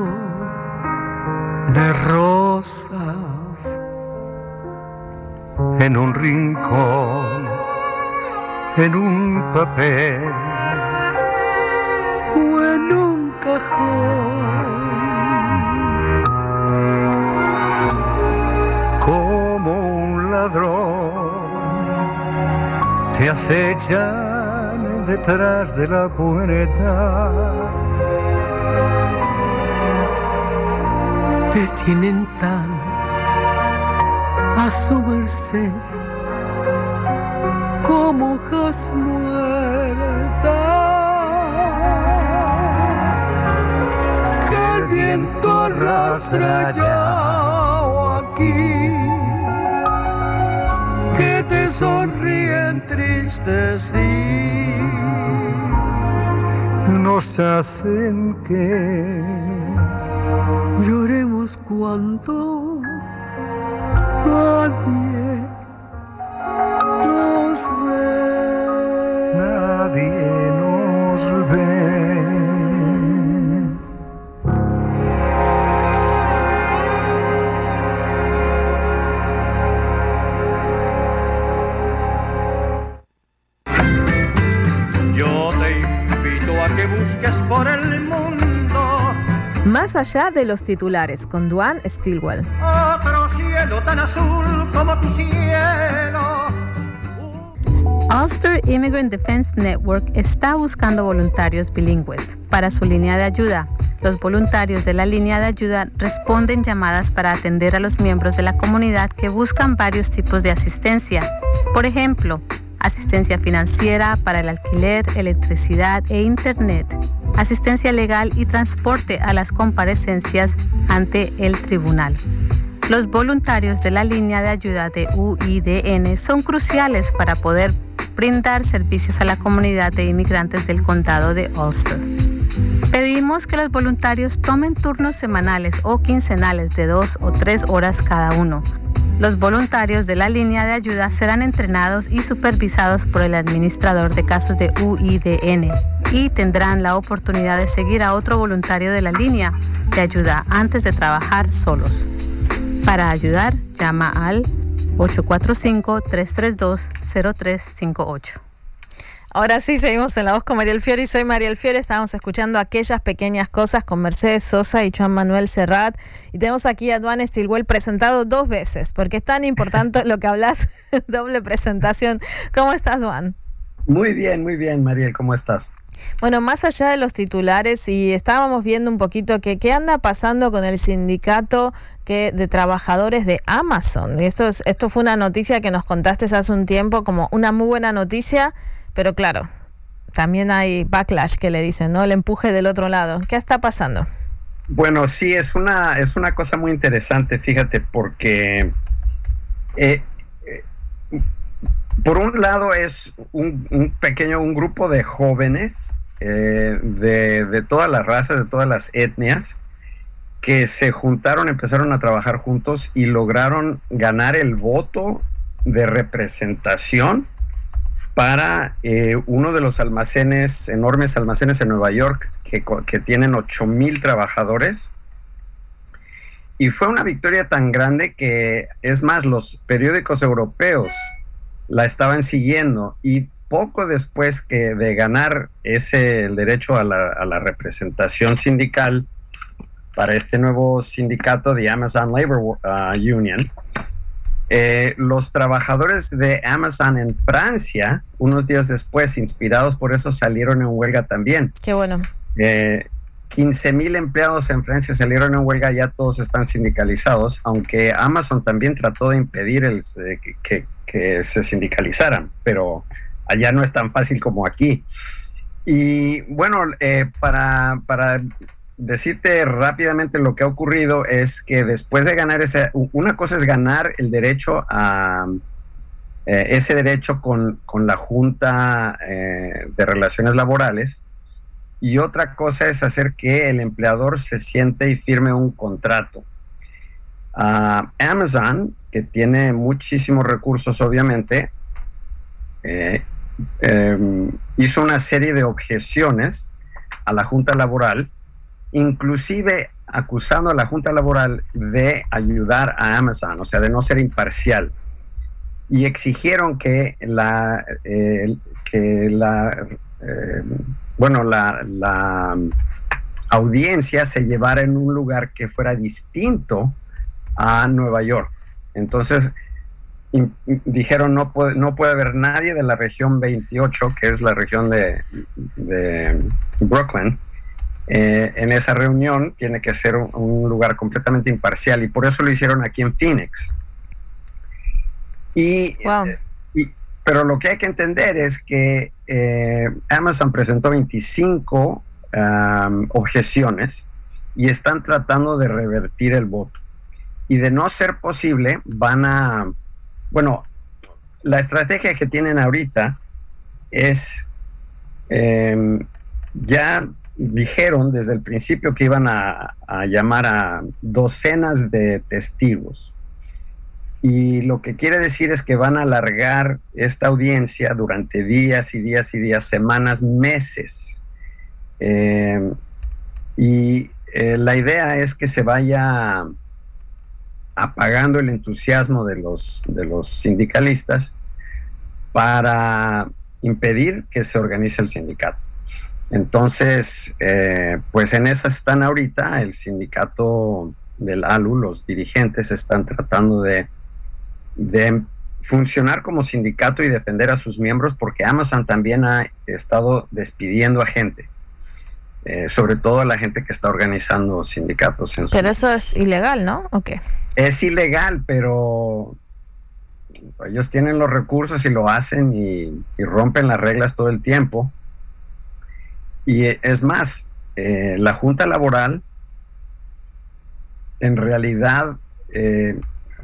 de rosas en un rincón, en un papel o en un cajón, como un ladrón te acechan detrás de la puerta. Te tienen tan a su merced como hojas muertas que el viento arrastra allá o aquí, que te sonríen tristes y nos hacen que lloremos cuando nadie nos ve. Nadie nos ve. Yo te invito a que busques por el mundo Más allá de los titulares, con Duane Stillwell. otro cielo tan azul como tu cielo. Ulster Immigrant Defense Network está buscando voluntarios bilingües para su línea de ayuda. Los voluntarios de la línea de ayuda responden llamadas para atender a los miembros de la comunidad que buscan varios tipos de asistencia. Por ejemplo, asistencia financiera para el alquiler, electricidad e internet, asistencia legal y transporte a las comparecencias ante el tribunal. Los voluntarios de la línea de ayuda de U I D N son cruciales para poder brindar servicios a la comunidad de inmigrantes del condado de Ulster. Pedimos que los voluntarios tomen turnos semanales o quincenales de dos o tres horas cada uno. Los voluntarios de la línea de ayuda serán entrenados y supervisados por el administrador de casos de U I D N y tendrán la oportunidad de seguir a otro voluntario de la línea de ayuda antes de trabajar solos. Para ayudar, llama al ocho cuatro cinco, tres tres dos, cero tres cinco ocho. Ahora sí, seguimos en La Voz con Mariel Fiori. Soy Mariel Fiori. Estábamos escuchando Aquellas Pequeñas Cosas con Mercedes Sosa y Juan Manuel Serrat. Y tenemos aquí a Duane Stillwell presentado dos veces, porque es tan importante lo que hablas, doble presentación. ¿Cómo estás, Duane? Muy bien, muy bien, Mariel. ¿Cómo estás? Bueno, más allá de los titulares, y estábamos viendo un poquito que qué anda pasando con el sindicato que de trabajadores de Amazon. Y esto, es, esto fue una noticia que nos contaste hace un tiempo como una muy buena noticia, pero claro, también hay backlash que le dicen, ¿no? El empuje del otro lado. ¿Qué está pasando? Bueno, sí, es una, es una cosa muy interesante, fíjate, porque eh, eh, por un lado es un, un pequeño, un grupo de jóvenes eh, de, de todas las razas, de todas las etnias, que se juntaron, empezaron a trabajar juntos y lograron ganar el voto de representación para eh, uno de los almacenes, enormes almacenes en Nueva York, que, que tienen ocho mil trabajadores. Y fue una victoria tan grande que, es más, los periódicos europeos la estaban siguiendo, y poco después que de ganar ese el derecho a la, a la representación sindical para este nuevo sindicato de Amazon Labor uh, Union, Eh, los trabajadores de Amazon en Francia, unos días después, inspirados por eso, salieron en huelga también. Qué bueno. Eh, quince mil empleados en Francia salieron en huelga, ya todos están sindicalizados, aunque Amazon también trató de impedir el, eh, que, que se sindicalizaran, pero allá no es tan fácil como aquí. Y bueno, eh, para... para decirte rápidamente lo que ha ocurrido es que después de ganar ese, una cosa es ganar el derecho a eh, ese derecho con, con la Junta eh, de Relaciones Laborales, y otra cosa es hacer que el empleador se siente y firme un contrato. Uh, Amazon, que tiene muchísimos recursos obviamente, eh, eh, hizo una serie de objeciones a la Junta Laboral, inclusive acusando a la Junta Laboral de ayudar a Amazon, o sea, de no ser imparcial, y exigieron que la, eh, que la, eh, bueno, la, la audiencia se llevara en un lugar que fuera distinto a Nueva York. Entonces, in, dijeron no puede, no puede haber nadie de la región veintiocho, que es la región de, de Brooklyn. Eh, en esa reunión tiene que ser un, un lugar completamente imparcial, y por eso lo hicieron aquí en Phoenix. Y, wow. eh, y pero lo que hay que entender es que eh, Amazon presentó veinticinco um, objeciones y están tratando de revertir el voto. Y de no ser posible, van a... Bueno, la estrategia que tienen ahorita es... Eh, ya dijeron desde el principio que iban a, a llamar a docenas de testigos. Y lo que quiere decir es que van a alargar esta audiencia durante días y días y días, semanas, meses. Eh, y eh, la idea es que se vaya apagando el entusiasmo de los, de los sindicalistas para impedir que se organice el sindicato. Entonces, eh, pues en eso están ahorita. El sindicato del A L U, los dirigentes están tratando de, de funcionar como sindicato y defender a sus miembros, porque Amazon también ha estado despidiendo a gente, eh, sobre todo a la gente que está organizando sindicatos. En pero sus... eso es ilegal, ¿no? ¿O qué? Es ilegal, pero ellos tienen los recursos y lo hacen, y, y rompen las reglas todo el tiempo. Y es más, eh, la Junta Laboral, en realidad, eh,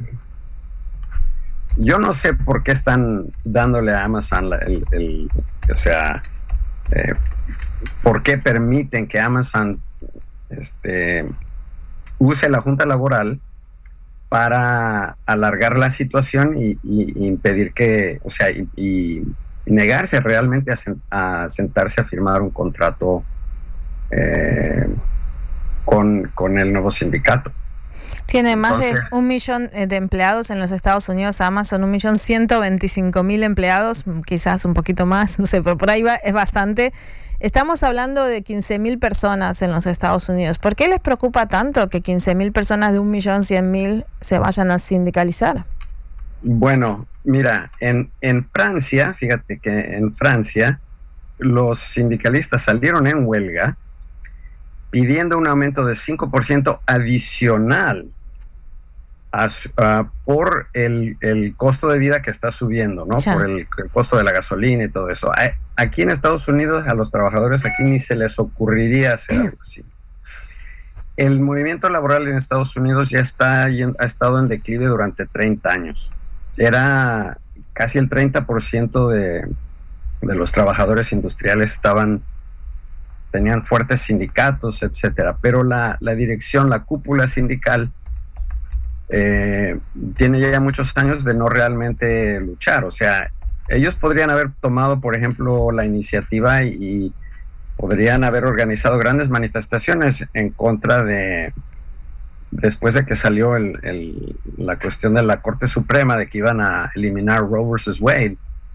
yo no sé por qué están dándole a Amazon la, el, el, o sea, eh, por qué permiten que Amazon este, use la Junta Laboral para alargar la situación y, y, y impedir que, o sea, y, y negarse realmente a, sen, a sentarse a firmar un contrato eh, con, con el nuevo sindicato. Tiene más Entonces, de un millón de empleados en los Estados Unidos, Amazon, un millón ciento veinticinco mil empleados, quizás un poquito más, no sé, pero por ahí va, es bastante. Estamos hablando de quince mil personas en los Estados Unidos. ¿Por qué les preocupa tanto que quince mil personas de un millón cien mil se vayan a sindicalizar? Bueno, mira, en, en Francia, fíjate que en Francia los sindicalistas salieron en huelga pidiendo un aumento de cinco por ciento adicional a, uh, por el, el costo de vida que está subiendo, ¿no? Sí. Por el, el costo de la gasolina y todo eso. Aquí en Estados Unidos a los trabajadores aquí ni se les ocurriría hacer algo así. El movimiento laboral en Estados Unidos ya está, ha estado en declive durante treinta años. Era casi el treinta por ciento de, de los trabajadores industriales estaban, tenían fuertes sindicatos, etcétera. Pero la, la dirección, la cúpula sindical, eh, tiene ya muchos años de no realmente luchar. O sea, ellos podrían haber tomado, por ejemplo, la iniciativa y, y podrían haber organizado grandes manifestaciones en contra de, después de que salió el, el, la cuestión de la Corte Suprema de que iban a eliminar Roe versus Wade.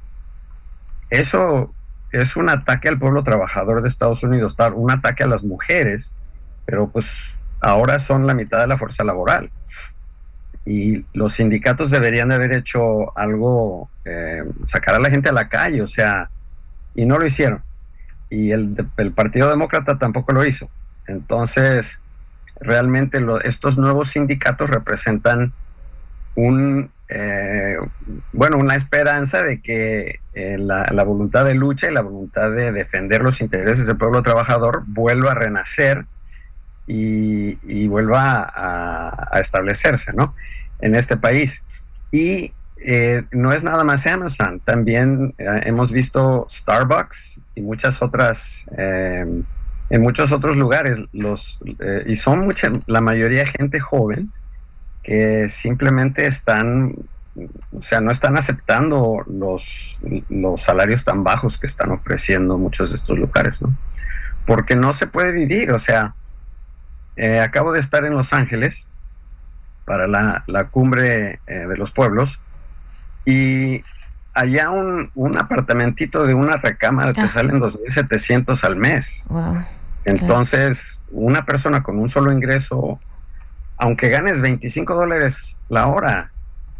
Eso es un ataque al pueblo trabajador de Estados Unidos, un ataque a las mujeres, pero pues ahora son la mitad de la fuerza laboral. Y los sindicatos deberían de haber hecho algo, eh, sacar a la gente a la calle, o sea, y no lo hicieron. Y el, el Partido Demócrata tampoco lo hizo. Entonces, realmente lo, estos nuevos sindicatos representan un, eh, bueno, una esperanza de que eh, la, la voluntad de lucha y la voluntad de defender los intereses del pueblo trabajador vuelva a renacer y, y vuelva a, a establecerse, ¿no?, en este país. Y eh, no es nada más Amazon, también eh, hemos visto Starbucks y muchas otras, eh, en muchos otros lugares, los eh, y son mucha, la mayoría gente joven que simplemente están, o sea, no están aceptando los, los salarios tan bajos que están ofreciendo muchos de estos lugares, ¿no? Porque no se puede vivir. O sea, eh, acabo de estar en Los Ángeles para la, la cumbre eh, de los pueblos, y allá un, un apartamentito de una recámara te ah. salen dos mil setecientos al mes. Wow. Entonces, una persona con un solo ingreso, aunque ganes veinticinco dólares la hora,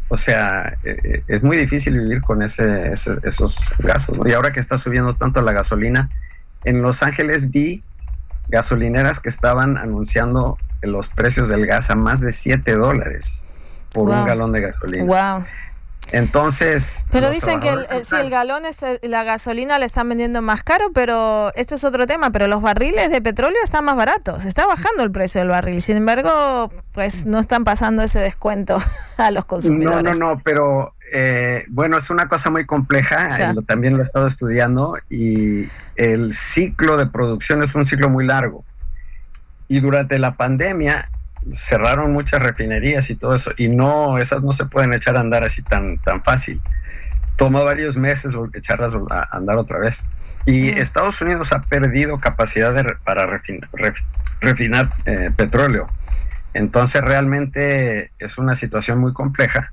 O sea, eh, es muy difícil vivir con ese, ese, esos gastos, ¿no? Y ahora que está subiendo tanto la gasolina, en Los Ángeles vi gasolineras que estaban anunciando los precios del gas a más de siete dólares por wow. un galón de gasolina. Wow. Entonces, pero dicen que el, el, si el galón, es, la gasolina le están vendiendo más caro, pero esto es otro tema, pero los barriles de petróleo están más baratos, está bajando el precio del barril, sin embargo, pues no están pasando ese descuento a los consumidores. No, no, no, pero eh, bueno, es una cosa muy compleja, eh, también lo he estado estudiando y el ciclo de producción es un ciclo muy largo y durante la pandemia cerraron muchas refinerías y todo eso, y no, esas no se pueden echar a andar así tan, tan fácil. Toma varios meses echarlas a andar otra vez. Y mm. Estados Unidos ha perdido capacidad de, para refinar, ref, refinar eh, petróleo. Entonces realmente es una situación muy compleja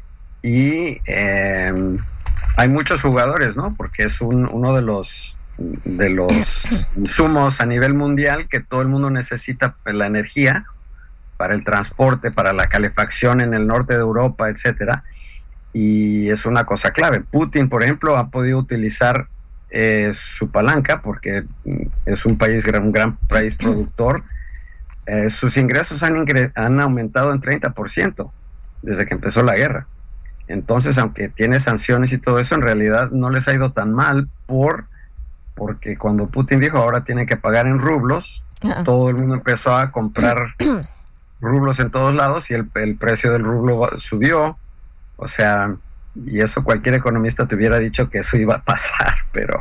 y eh, hay muchos jugadores, ¿no? Porque es un, uno de los de los insumos a nivel mundial que todo el mundo necesita la energía para el transporte, para la calefacción en el norte de Europa, etcétera, y es una cosa clave. Putin, por ejemplo, ha podido utilizar eh, su palanca porque es un país, un gran país productor. Eh, sus ingresos han, ingre- han aumentado en treinta por ciento desde que empezó la guerra. Entonces, aunque tiene sanciones y todo eso, en realidad no les ha ido tan mal por, porque cuando Putin dijo ahora tienen que pagar en rublos, uh-huh. todo el mundo empezó a comprar rublos en todos lados y el, el precio del rublo subió, o sea, y eso cualquier economista te hubiera dicho que eso iba a pasar, pero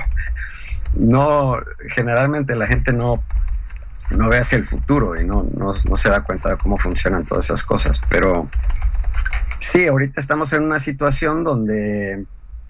no, generalmente la gente no, no ve hacia el futuro y no, no, no se da cuenta de cómo funcionan todas esas cosas, pero sí, ahorita estamos en una situación donde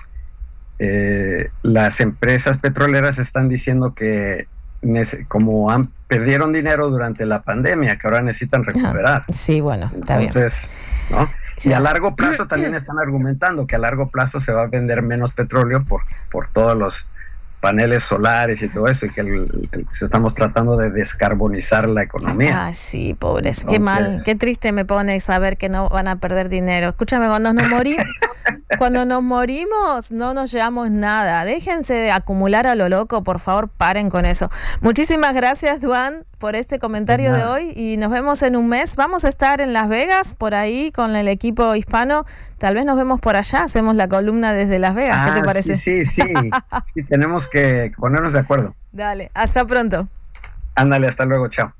eh, las empresas petroleras están diciendo que como han, perdieron dinero durante la pandemia, que ahora necesitan recuperar. Sí, bueno, está Entonces, bien. ¿no? Sí. Y a largo plazo también están argumentando que a largo plazo se va a vender menos petróleo por, por todos los paneles solares y todo eso, y que el, el, estamos tratando de descarbonizar la economía. Ah, sí, pobres, Entonces, qué mal, qué triste me pone saber que no van a perder dinero. Escúchame, cuando nos morimos, cuando nos morimos no nos llevamos nada. Déjense de acumular a lo loco, por favor, paren con eso. Muchísimas gracias, Duan, por este comentario de hoy y nos vemos en un mes. Vamos a estar en Las Vegas, por ahí, con el equipo hispano. Tal vez nos vemos por allá, hacemos la columna desde Las Vegas. Ah, ¿Qué te parece? Sí, sí, sí. Sí, tenemos que ponernos de acuerdo. Dale, hasta pronto. Ándale, hasta luego, chao.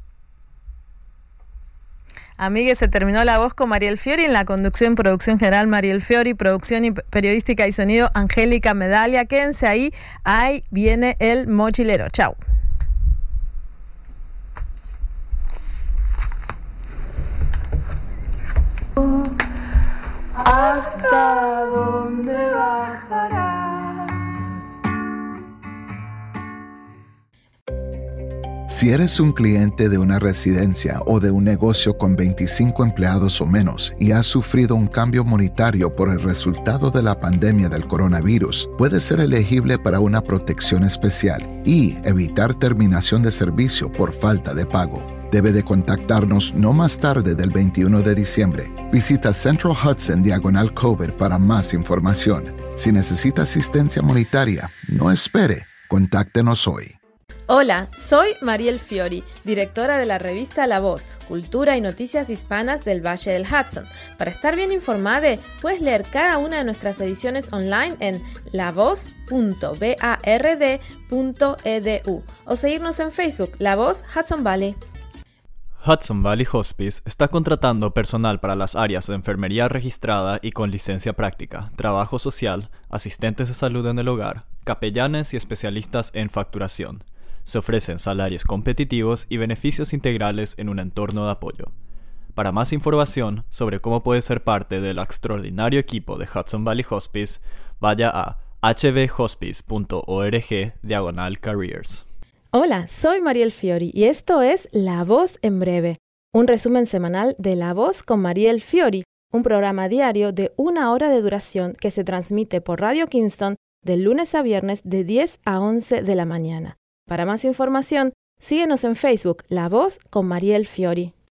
Amigues, se terminó La Voz con Mariel Fiori, en la conducción, producción general Mariel Fiori, producción y periodística y sonido Angélica Medaglia. Quédense ahí, ahí viene el mochilero. Chao. ¿Hasta dónde bajarás? Si eres un cliente de una residencia o de un negocio con veinticinco empleados o menos y has sufrido un cambio monetario por el resultado de la pandemia del coronavirus, puedes ser elegible para una protección especial y evitar terminación de servicio por falta de pago. Debe de contactarnos no más tarde del veintiuno de diciembre. Visita Central Hudson Diagonal COVID para más información. Si necesita asistencia monetaria, no espere. Contáctenos hoy. Hola, soy Mariel Fiori, directora de la revista La Voz, Cultura y Noticias Hispanas del Valle del Hudson. Para estar bien informada, puedes leer cada una de nuestras ediciones online en la voz punto bard punto e d u o seguirnos en Facebook, La Voz Hudson Valley. Hudson Valley Hospice está contratando personal para las áreas de enfermería registrada y con licencia práctica, trabajo social, asistentes de salud en el hogar, capellanes y especialistas en facturación. Se ofrecen salarios competitivos y beneficios integrales en un entorno de apoyo. Para más información sobre cómo puede ser parte del extraordinario equipo de Hudson Valley Hospice, vaya a h v hospice punto org diagonal careers. Hola, soy Mariel Fiori y esto es La Voz en Breve, un resumen semanal de La Voz con Mariel Fiori, un programa diario de una hora de duración que se transmite por Radio Kingston de lunes a viernes de diez a once de la mañana. Para más información, síguenos en Facebook, La Voz con Mariel Fiori.